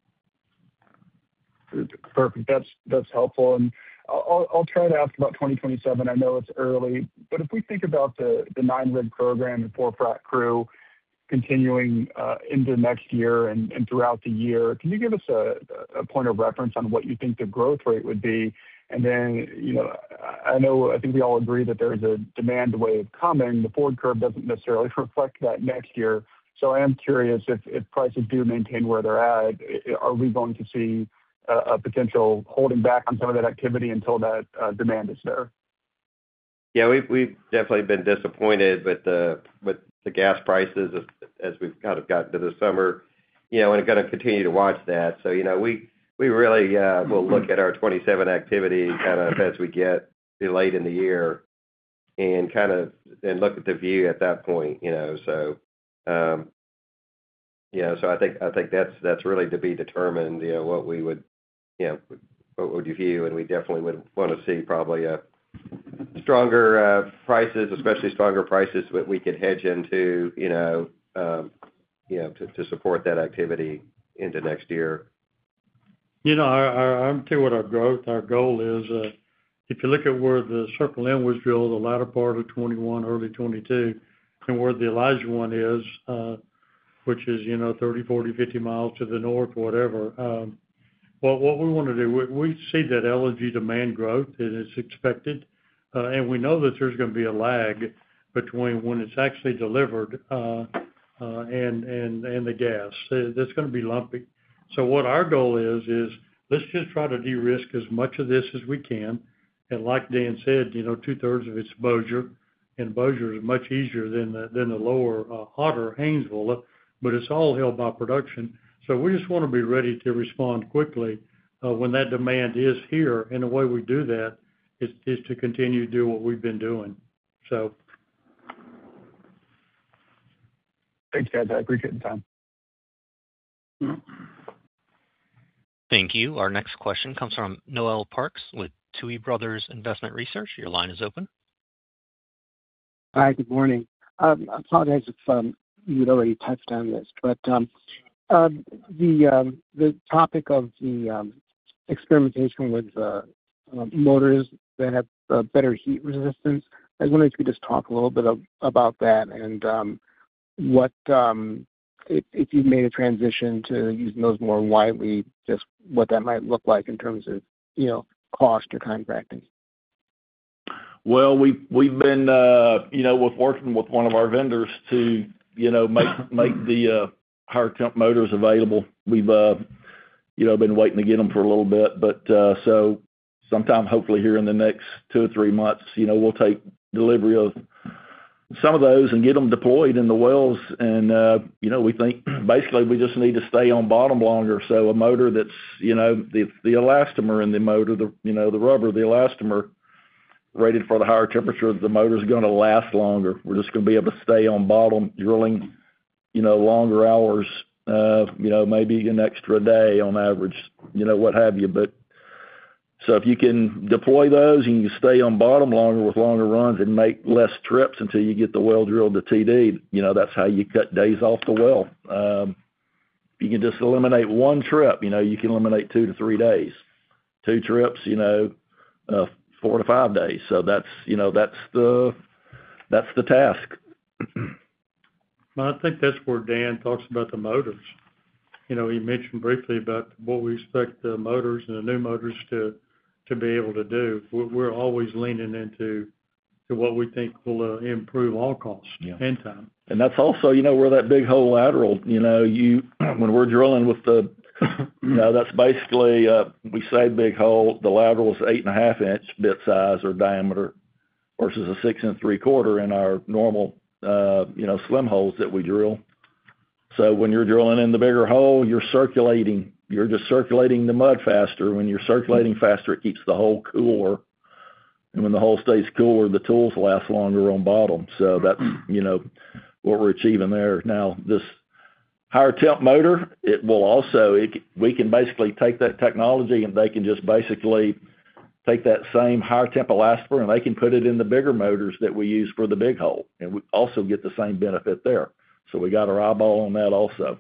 Perfect. That's that's helpful. And I'll, I'll try to ask about twenty twenty-seven. I know it's early, but if we think about the, the nine rig program and four frac crew continuing uh, into next year and, and throughout the year, can you give us a, a point of reference on what you think the growth rate would be? And then, you know, I know, I think we all agree that there's a demand wave coming. The forward curve doesn't necessarily reflect that next year. So I am curious if, if prices do maintain where they're at, are we going to see a, a potential holding back on some of that activity until that uh, demand is there? Yeah, we've, we've definitely been disappointed with the, with the gas prices as, as we've kind of gotten to the summer, you know, and are going to continue to watch that. So, you know, we, We really uh, will look at our twenty-seven activity kind of as we get late in the year, and kind of and look at the view at that point, you know. So, um, you know, so I think I think that's that's really to be determined. You know, what we would, you know, what would you view, and we definitely would want to see probably a stronger uh, prices, especially stronger prices that we could hedge into, you know, um, you know, to, to support that activity into next year. You know, our, our, I'll tell you what our growth, our goal is. Uh, if you look at where the Circle M was drilled, the latter part of twenty-one, early twenty-two, and where the Elijah one is, uh, which is, you know, thirty, forty, fifty miles to the north, whatever. Um, Well, what we want to do, we, we see that L N G demand growth, and it's expected, uh, and we know that there's going to be a lag between when it's actually delivered uh, uh, and and and the gas. Uh, That's going to be lumpy. So what our goal is is let's just try to de-risk as much of this as we can. And like Dan said, you know, two thirds of it's Bossier, and Bossier is much easier than the than the lower uh, hotter Haynesville, but it's all held by production. So we just want to be ready to respond quickly uh, when that demand is here. And the way we do that is, is to continue to do what we've been doing. So. Thanks, guys. I appreciate the time. Thank you. Our next question comes from Noel Parks with Tuohy Brothers Investment Research. Your line is open. Hi, good morning. Um, I apologize if um, you had already touched on this, but um, uh, the um, the topic of the um, experimentation with uh, uh, motors that have uh, better heat resistance, I was wondering if you could just talk a little bit of, about that and um, what um, if, if you've made a transition to using those more widely, just what that might look like in terms of, you know, cost or contracting. Well, we've we've been uh, you know with working with one of our vendors to you know make make the uh, higher temp motors available. We've uh, you know been waiting to get them for a little bit, but uh, so sometime hopefully here in the next two or three months, you know we'll take delivery of some of those and get them deployed in the wells. And uh, you know we think basically we just need to stay on bottom longer. So a motor that's you know the the elastomer in the motor, the you know the rubber, the elastomer, rated for the higher temperature, the motor's going to last longer. We're just going to be able to stay on bottom drilling, you know, longer hours, uh, you know, maybe an extra day on average, you know, what have you. But so if you can deploy those and you stay on bottom longer with longer runs and make less trips until you get the well drilled to T D, you know, that's how you cut days off the well. Um, if you can just eliminate one trip, you know, you can eliminate two to three days. Two trips, you know, uh, four to five days. So that's, you know, that's the, that's the task. Well, I think that's where Dan talks about the motors. You know, he mentioned briefly about what we expect the motors and the new motors to, to be able to do. We're, we're always leaning into to what we think will uh, improve all costs yeah. and time. And that's also, you know, where that big hole lateral, you know, you, when we're drilling with the, you know, that's basically, uh, we say big hole, the lateral is eight and a half inch bit size or diameter versus a six and three quarter in our normal, uh, you know, slim holes that we drill. So when you're drilling in the bigger hole, you're circulating, you're just circulating the mud faster. When you're circulating faster, it keeps the hole cooler. And when the hole stays cooler, the tools last longer on bottom. So that's, you know, what we're achieving there. Now, this higher temp motor, it will also, it, we can basically take that technology and they can just basically take that same higher temp elastomer and they can put it in the bigger motors that we use for the big hole. And we also get the same benefit there. So we got our eyeball on that also.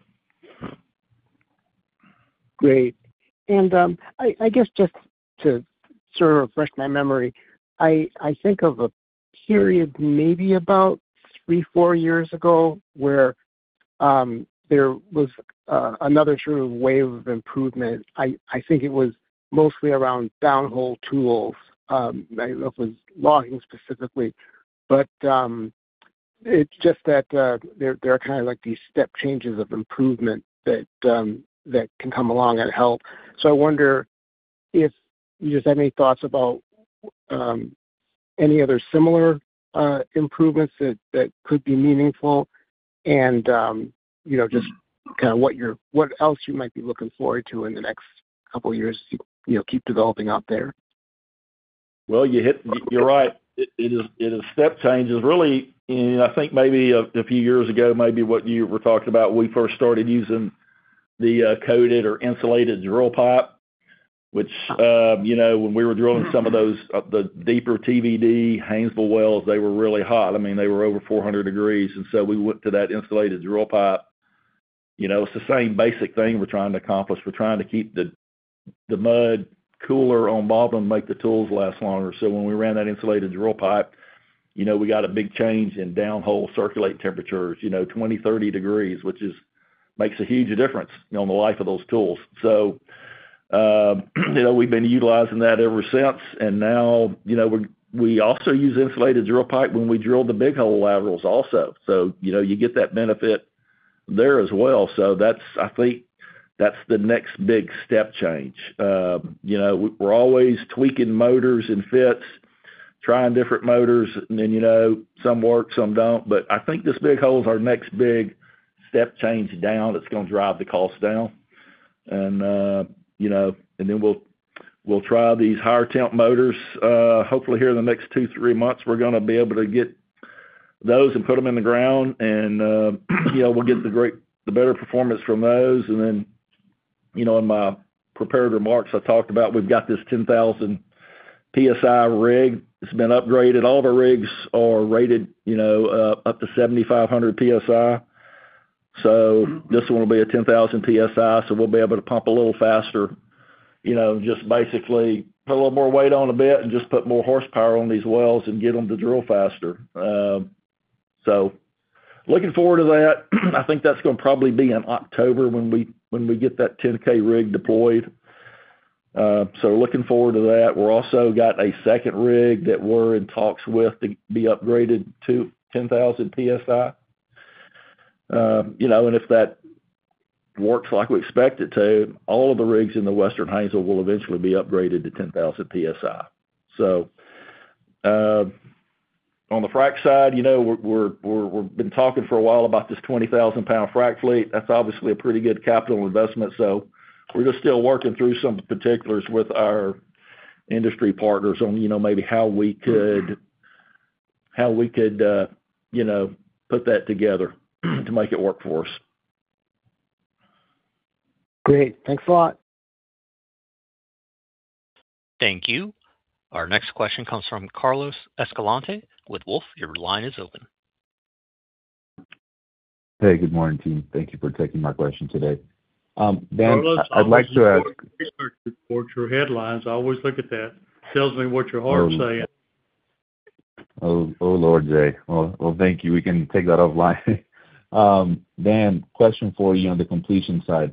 Great. And um, I, I guess just to sort of refresh my memory, I, I think of a period maybe about three, four years ago where um, there was uh, another sort of wave of improvement. I, I think it was mostly around downhole tools. Um, I don't know if it was logging specifically, but um, it's just that uh, there, there are kind of like these step changes of improvement that um, that can come along and help. So I wonder if you just have any thoughts about um, any other similar uh, improvements that, that could be meaningful, and um, you know, just kind of what you're, what else you might be looking forward to in the next couple of years, to, you know, keep developing out there. Well, you hit, you're right. It, it is, it is step changes. Really, you know, I think maybe a, a few years ago, maybe what you were talking about, we first started using the uh, coated or insulated drill pipe, which, uh, you know, when we were drilling some of those, uh, the deeper T V D Haynesville wells, they were really hot. I mean, they were over four hundred degrees. And so we went to that insulated drill pipe. You know, it's the same basic thing we're trying to accomplish. We're trying to keep the the mud cooler on bottom, make the tools last longer. So when we ran that insulated drill pipe, you know, we got a big change in downhole circulate temperatures, you know, twenty, thirty degrees, which is makes a huge difference, you know, on the life of those tools. So, uh, you know, we've been utilizing that ever since. And now, you know, we we also use insulated drill pipe when we drill the big hole laterals also. So, you know, you get that benefit there as well. So that's, I think, that's the next big step change. Uh, you know, we're always tweaking motors and fits, trying different motors, and then, you know, some work, some don't. But I think this big hole is our next big step change down. It's going to drive the cost down. And, uh, you know, and then we'll, we'll try these higher temp motors. Uh, hopefully here in the next two, three months, we're going to be able to get those and put them in the ground. And, uh, you know, we'll get the great, the better performance from those. And then, you know, in my prepared remarks, I talked about, we've got this ten thousand P S I rig. It's been upgraded. All of our rigs are rated, you know, uh, up to seventy-five hundred P S I. So this one will be a ten thousand P S I. So we'll be able to pump a little faster, you know, just basically put a little more weight on a bit and just put more horsepower on these wells and get them to drill faster. Um, so looking forward to that. I think that's going to probably be in October when we when we get that ten K rig deployed. Uh, so looking forward to that. We're also got a second rig that we're in talks with to be upgraded to ten thousand P S I. Uh, you know, and if that works like we expect it to, all of the rigs in the Western Haynesville will eventually be upgraded to ten thousand P S I. So, uh, on the frac side, you know, we're, we're, we're, we've been talking for a while about this twenty thousand pound frac fleet. That's obviously a pretty good capital investment. So we're just still working through some particulars with our industry partners on, you know, maybe how we could, how we could, uh, you know, put that together to make it work for us. Great. Thanks a lot. Thank you. Our next question comes from Carlos Escalante with Wolfe. Your line is open. Hey, good morning, team. Thank you for taking my question today. Um, Dan, Carlos, I'd like to ask. Research reports, your headlines. I always look at that. Tells me what your heart's oh, saying. Oh, oh, Lord, Jay. Well, well, thank you. We can take that offline. um, Dan, question for you on the completion side.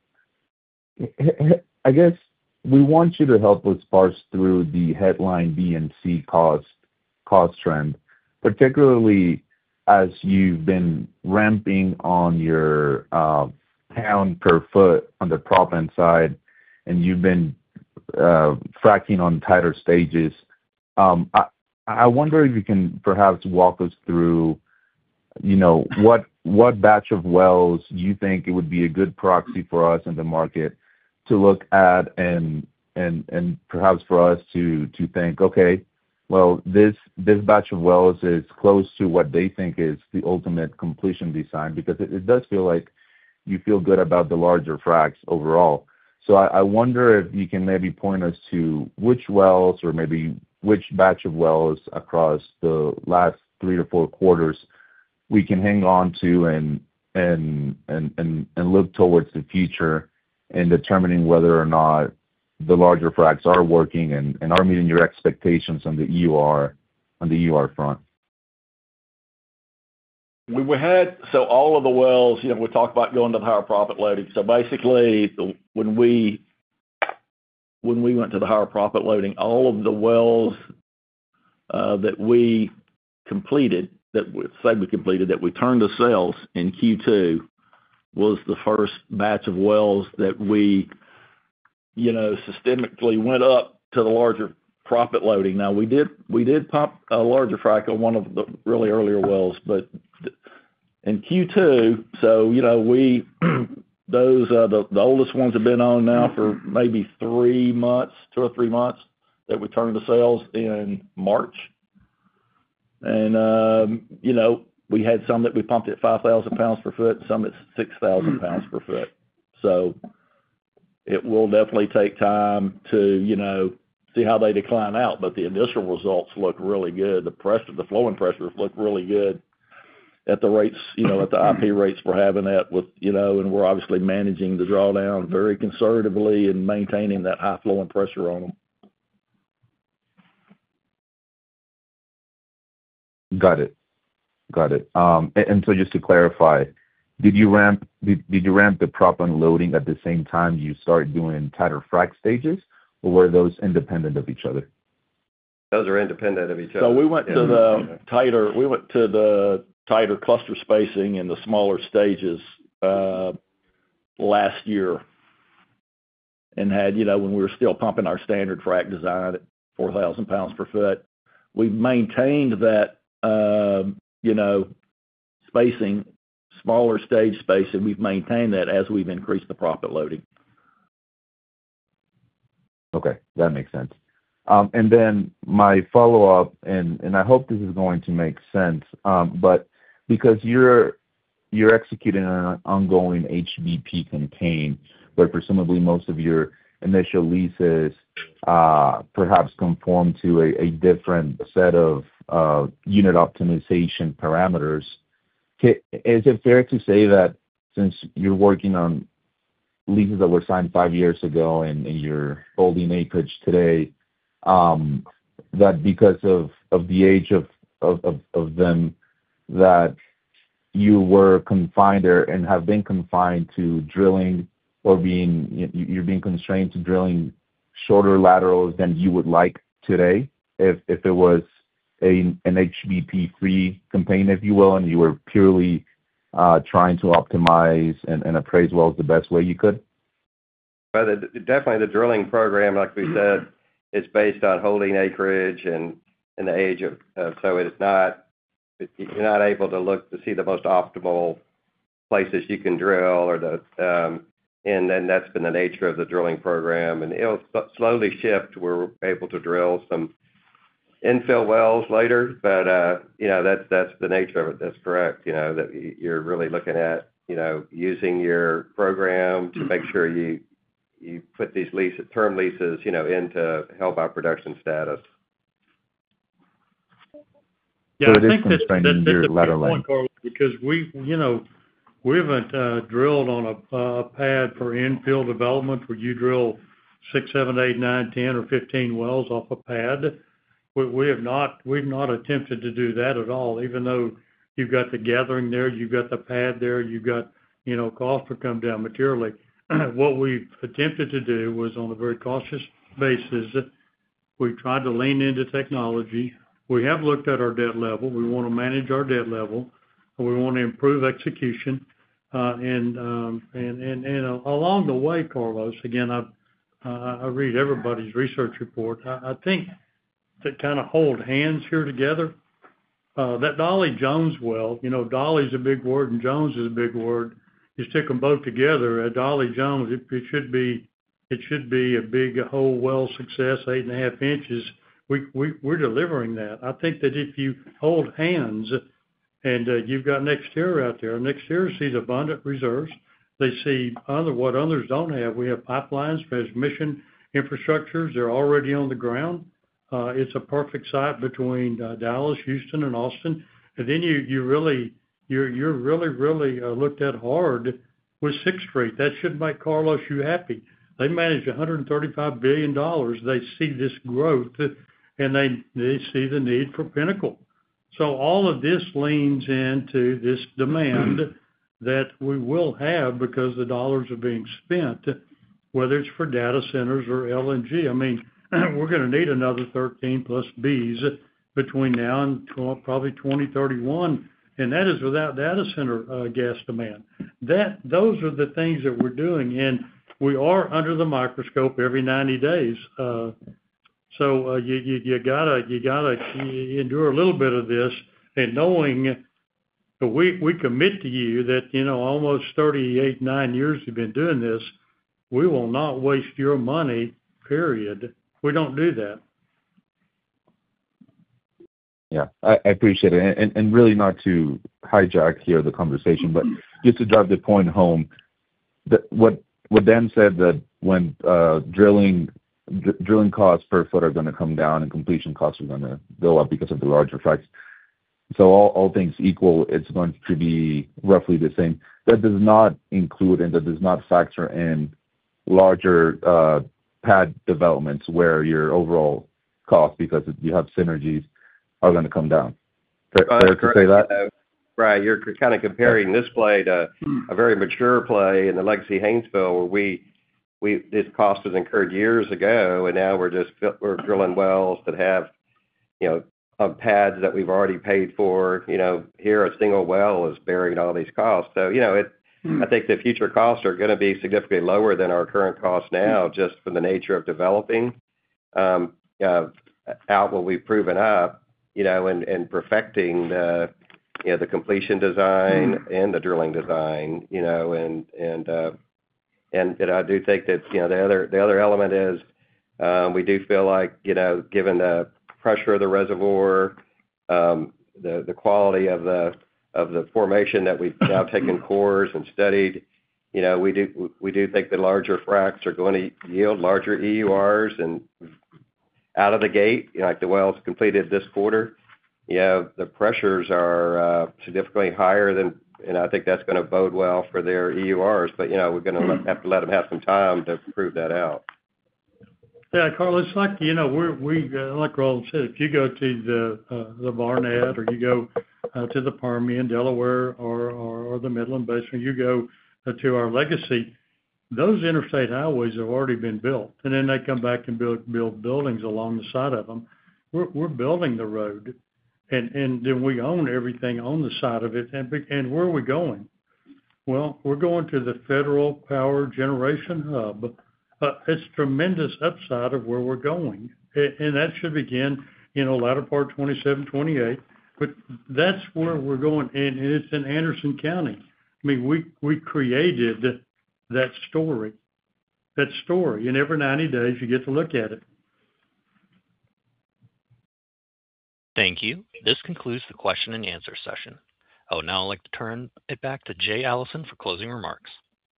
I guess we want you to help us parse through the headline B and C cost cost trend, particularly as you've been ramping on your uh, pound per foot on the proppant side, and you've been uh, fracking on tighter stages. Um, I, I wonder if you can perhaps walk us through, you know, what what batch of wells you think it would be a good proxy for us in the market to look at, and and and perhaps for us to to think, okay, well, this this batch of wells is close to what they think is the ultimate completion design, because it, it does feel like you feel good about the larger fracs overall. So I, I wonder if you can maybe point us to which wells, or maybe which batch of wells across the last three to four quarters we can hang on to and and and and, and look towards the future in determining whether or not the larger fracs are working and, and are meeting your expectations on the E U R on the E U R front. We, we had, so all of the wells, you know, we talked about going to the higher proppant loading. So basically, the, when we when we went to the higher proppant loading, all of the wells uh, that we completed, that we say we completed, that we turned to sales in Q two, was the first batch of wells that we, you know, systemically went up to the larger proppant loading. Now we did we did pump a larger frac on one of the really earlier wells, but in Q two, so you know we those uh, the the oldest ones have been on now for maybe three months, two or three months, that we turned to sales in March, and um, you know we had some that we pumped at five thousand pounds per foot, and some at six thousand pounds per foot. So it will definitely take time to, you know, see how they decline out, but the initial results look really good. The pressure, the flowing pressures look really good at the rates, you know, at the I P rates we're having at with, you know, and we're obviously managing the drawdown very conservatively and maintaining that high flowing pressure on them. Got it. Got it. Um, and, and so just to clarify, did you ramp did, did you ramp the prop unloading at the same time you started doing tighter frac stages, or were those independent of each other? Those are independent of each other. So we went Yeah. to the tighter we went to the tighter cluster spacing in the smaller stages uh, last year, and had, you know, when we were still pumping our standard frac design at four thousand pounds per foot. We've maintained that, uh, you know, spacing, smaller stage spacing. We've maintained that as we've increased the proppant loading. Okay, that makes sense. Um, and then my follow-up, and, and I hope this is going to make sense, um, but because you're you're executing an ongoing H B P campaign, but presumably most of your initial leases uh, perhaps conform to a, a different set of uh, unit optimization parameters. Is it fair to say that since you're working on leases that were signed five years ago and, and you're holding acreage today, um, that because of, of the age of, of, of, of them, that you were confined there and have been confined to drilling or being, you're being constrained to drilling shorter laterals than you would like today if, if it was a, an H B P-free campaign, if you will, and you were purely uh, trying to optimize and, and appraise wells the best way you could? Well, the, definitely the drilling program, like we said, is based on holding acreage and, and the age of, uh, so it's not, you're not able to look to see the most optimal places you can drill or the, um, and then that's been the nature of the drilling program, and it'll slowly shift. We're able to drill some infill wells later, but, uh, you know, that's, that's the nature of it. That's correct. You know, that you're really looking at, you know, using your program to make sure you, you put these lease, term leases, you know, in to help our production status. Yeah, So I think that's, that, that's your a good lateral point, length. Carlos, because we, you know, we haven't uh, drilled on a, a pad for infill development where you drill six, seven, eight, nine, ten, or fifteen wells off a pad. We, we have not, we've not attempted to do that at all, even though you've got the gathering there, you've got the pad there, you've got, you know, cost will come down materially. What we've attempted to do was on a very cautious basis, we tried to lean into technology. We have looked at our debt level. We want to manage our debt level. We want to improve execution. Uh, and, um, and, and, and uh, along the way, Carlos, again, I, uh, I read everybody's research report. I, I think to kind of hold hands here together, uh, that Dolly Jones well, you know, Dolly's a big word and Jones is a big word. You stick them both together at Dolly Jones, it, it should be, it should be a big whole well success, eight and a half inches. We, we, we're delivering that. I think that if you hold hands and uh, you've got NextEra out there, NextEra sees abundant reserves. They see other what others don't have. We have pipelines, transmission infrastructures. They're already on the ground. Uh, it's a perfect site between uh, Dallas, Houston, and Austin. And then you, you really, you're, you're really, really uh, looked at hard with Sixth Street. That should make Carlos you happy. They manage one hundred thirty-five billion dollars. They see this growth, and they, they see the need for Pinnacle. So all of this leans into this demand that we will have because the dollars are being spent, whether it's for data centers or L N G. I mean, we're going to need another thirteen plus Bs between now and probably twenty thirty-one, and that is without data center uh, gas demand. That those are the things that we're doing, and we are under the microscope every ninety days. Uh, So uh, you, you you gotta you gotta endure a little bit of this, and knowing that we we commit to you that you know almost thirty-eight nine years you've been doing this, we will not waste your money. Period. We don't do that. Yeah, I, I appreciate it, and and really not to hijack here the conversation, but just to drive the point home, that what what Dan said that when uh, drilling. D- drilling costs per foot are going to come down and completion costs are going to go up because of the larger fracs. So all, all things equal, it's going to be roughly the same. That does not include and that does not factor in larger uh, pad developments where your overall cost, because you have synergies, are going to come down. Fair, Uh, fair to say that? You know, Right. You're kind of comparing this play to a very mature play in the Legacy Haynesville, where we we this cost was incurred years ago, and now we're just we're drilling wells that have, you know, on pads that we've already paid for. You know, here a single well is bearing all these costs. So, you know, it. I think the future costs are going to be significantly lower than our current costs now, just from the nature of developing um, uh, out what we've proven up, you know, and, and perfecting the, you know, the completion design and the drilling design, you know, and and uh, and, and I do think that, you know, the other the other element is um, we do feel like, you know, given the pressure of the reservoir, um, the the quality of the of the formation that we've now taken cores and studied, you know, we do we do think the larger fracs are going to yield larger E U Rs, and out of the gate, you know, like the wells completed this quarter, you know, the pressures are uh, significantly higher than, and I think that's going to bode well for their E U Rs. But, you know, we're going to have to let them have some time to prove that out. Yeah, Carl, it's like, you know, we're, we, uh, like Roland said, if you go to the uh, the Barnett, or you go uh, to the Permian, Delaware, or, or, or the Midland Basin, you go uh, to our Legacy, those interstate highways have already been built, and then they come back and build build buildings along the side of them. We're we're building the road, and and then we own everything on the side of it. And and where are we going? Well, we're going to the Federal Power Generation Hub. Uh, it's tremendous upside of where we're going, and, and that should begin, you know, latter part twenty-seven, twenty-eight. But that's where we're going, and, and it's in Anderson County. I mean, we we created that story, that story, and every ninety days you get to look at it. Thank you. This concludes the question and answer session. I would now like to turn it back to Jay Allison for closing remarks.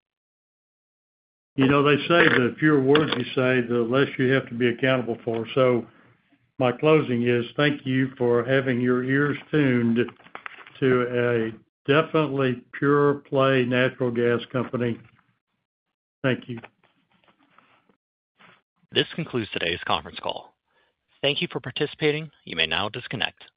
You know, they say the fewer words you say, the less you have to be accountable for. So my closing is thank you for having your ears tuned to a definitely pure play natural gas company. Thank you. This concludes today's conference call. Thank you for participating. You may now disconnect.